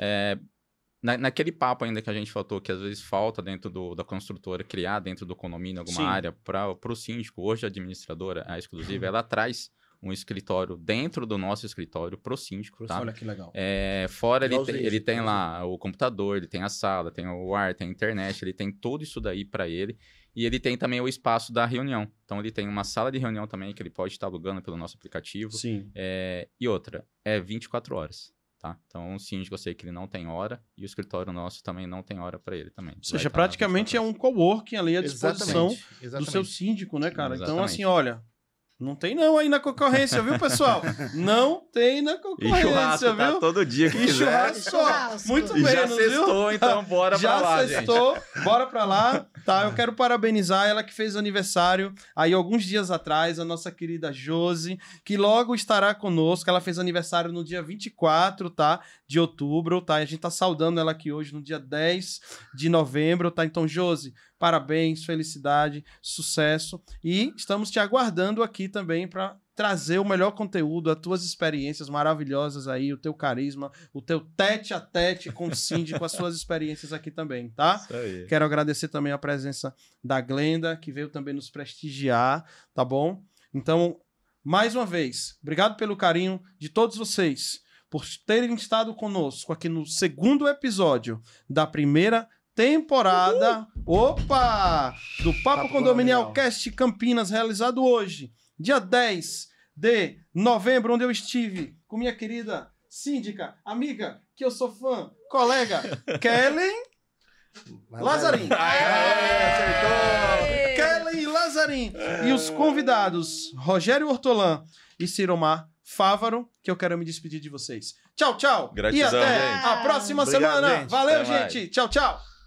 Naquele papo ainda que a gente faltou, que às vezes falta dentro da construtora criar dentro do condomínio alguma área para o síndico, hoje a administradora, a exclusiva, ela traz um escritório dentro do nosso escritório pro síndico, tá? Olha que legal. Fora ele tem lá o computador, ele tem a sala, tem o ar, tem a internet, ele tem tudo isso daí para ele. E ele tem também o espaço da reunião. Então ele tem uma sala de reunião também que ele pode estar alugando pelo nosso aplicativo. Sim. E outra, 24 horas. Tá? Então, o síndico, eu sei que ele não tem hora e o escritório nosso também não tem hora para ele também. Ou seja, praticamente é um coworking ali à disposição do seu síndico, né, cara? Exatamente. Então, assim, olha, não tem não aí na concorrência, viu, pessoal? Não tem na concorrência, e churrasco, viu? Tá todo dia que e quiser. churrasco, muito e menos, já sextou, viu? então bora pra lá, gente. Bora pra lá. Tá, eu quero parabenizar ela que fez aniversário aí alguns dias atrás, a nossa querida Josi, que logo estará conosco. Ela fez aniversário no dia 24, tá? De outubro, tá? E a gente tá saudando ela aqui hoje no dia 10 de novembro, tá? Então, Josi, parabéns, felicidade, sucesso. E estamos te aguardando aqui também para trazer o melhor conteúdo, as tuas experiências maravilhosas aí, o teu carisma, o teu tete-a-tete com o síndico, as suas experiências aqui também, tá? Isso aí. Quero agradecer também a presença da Glenda, que veio também nos prestigiar, tá bom? Então, mais uma vez, obrigado pelo carinho de todos vocês, por terem estado conosco aqui no segundo episódio da primeira temporada, do Papo Condominial Cast Campinas, realizado hoje, dia 10 de novembro, onde eu estive com minha querida síndica, amiga, que eu sou fã, colega, Kellen Lazarim. Acertou! Kellen Lazarim. E os convidados, Rogério Hortolã e Ciromar Fávaro, que eu quero me despedir de vocês. Tchau, tchau. Gratidão, e até gente. a próxima Obrigado, semana. gente. Valeu, Até gente. Tchau, tchau.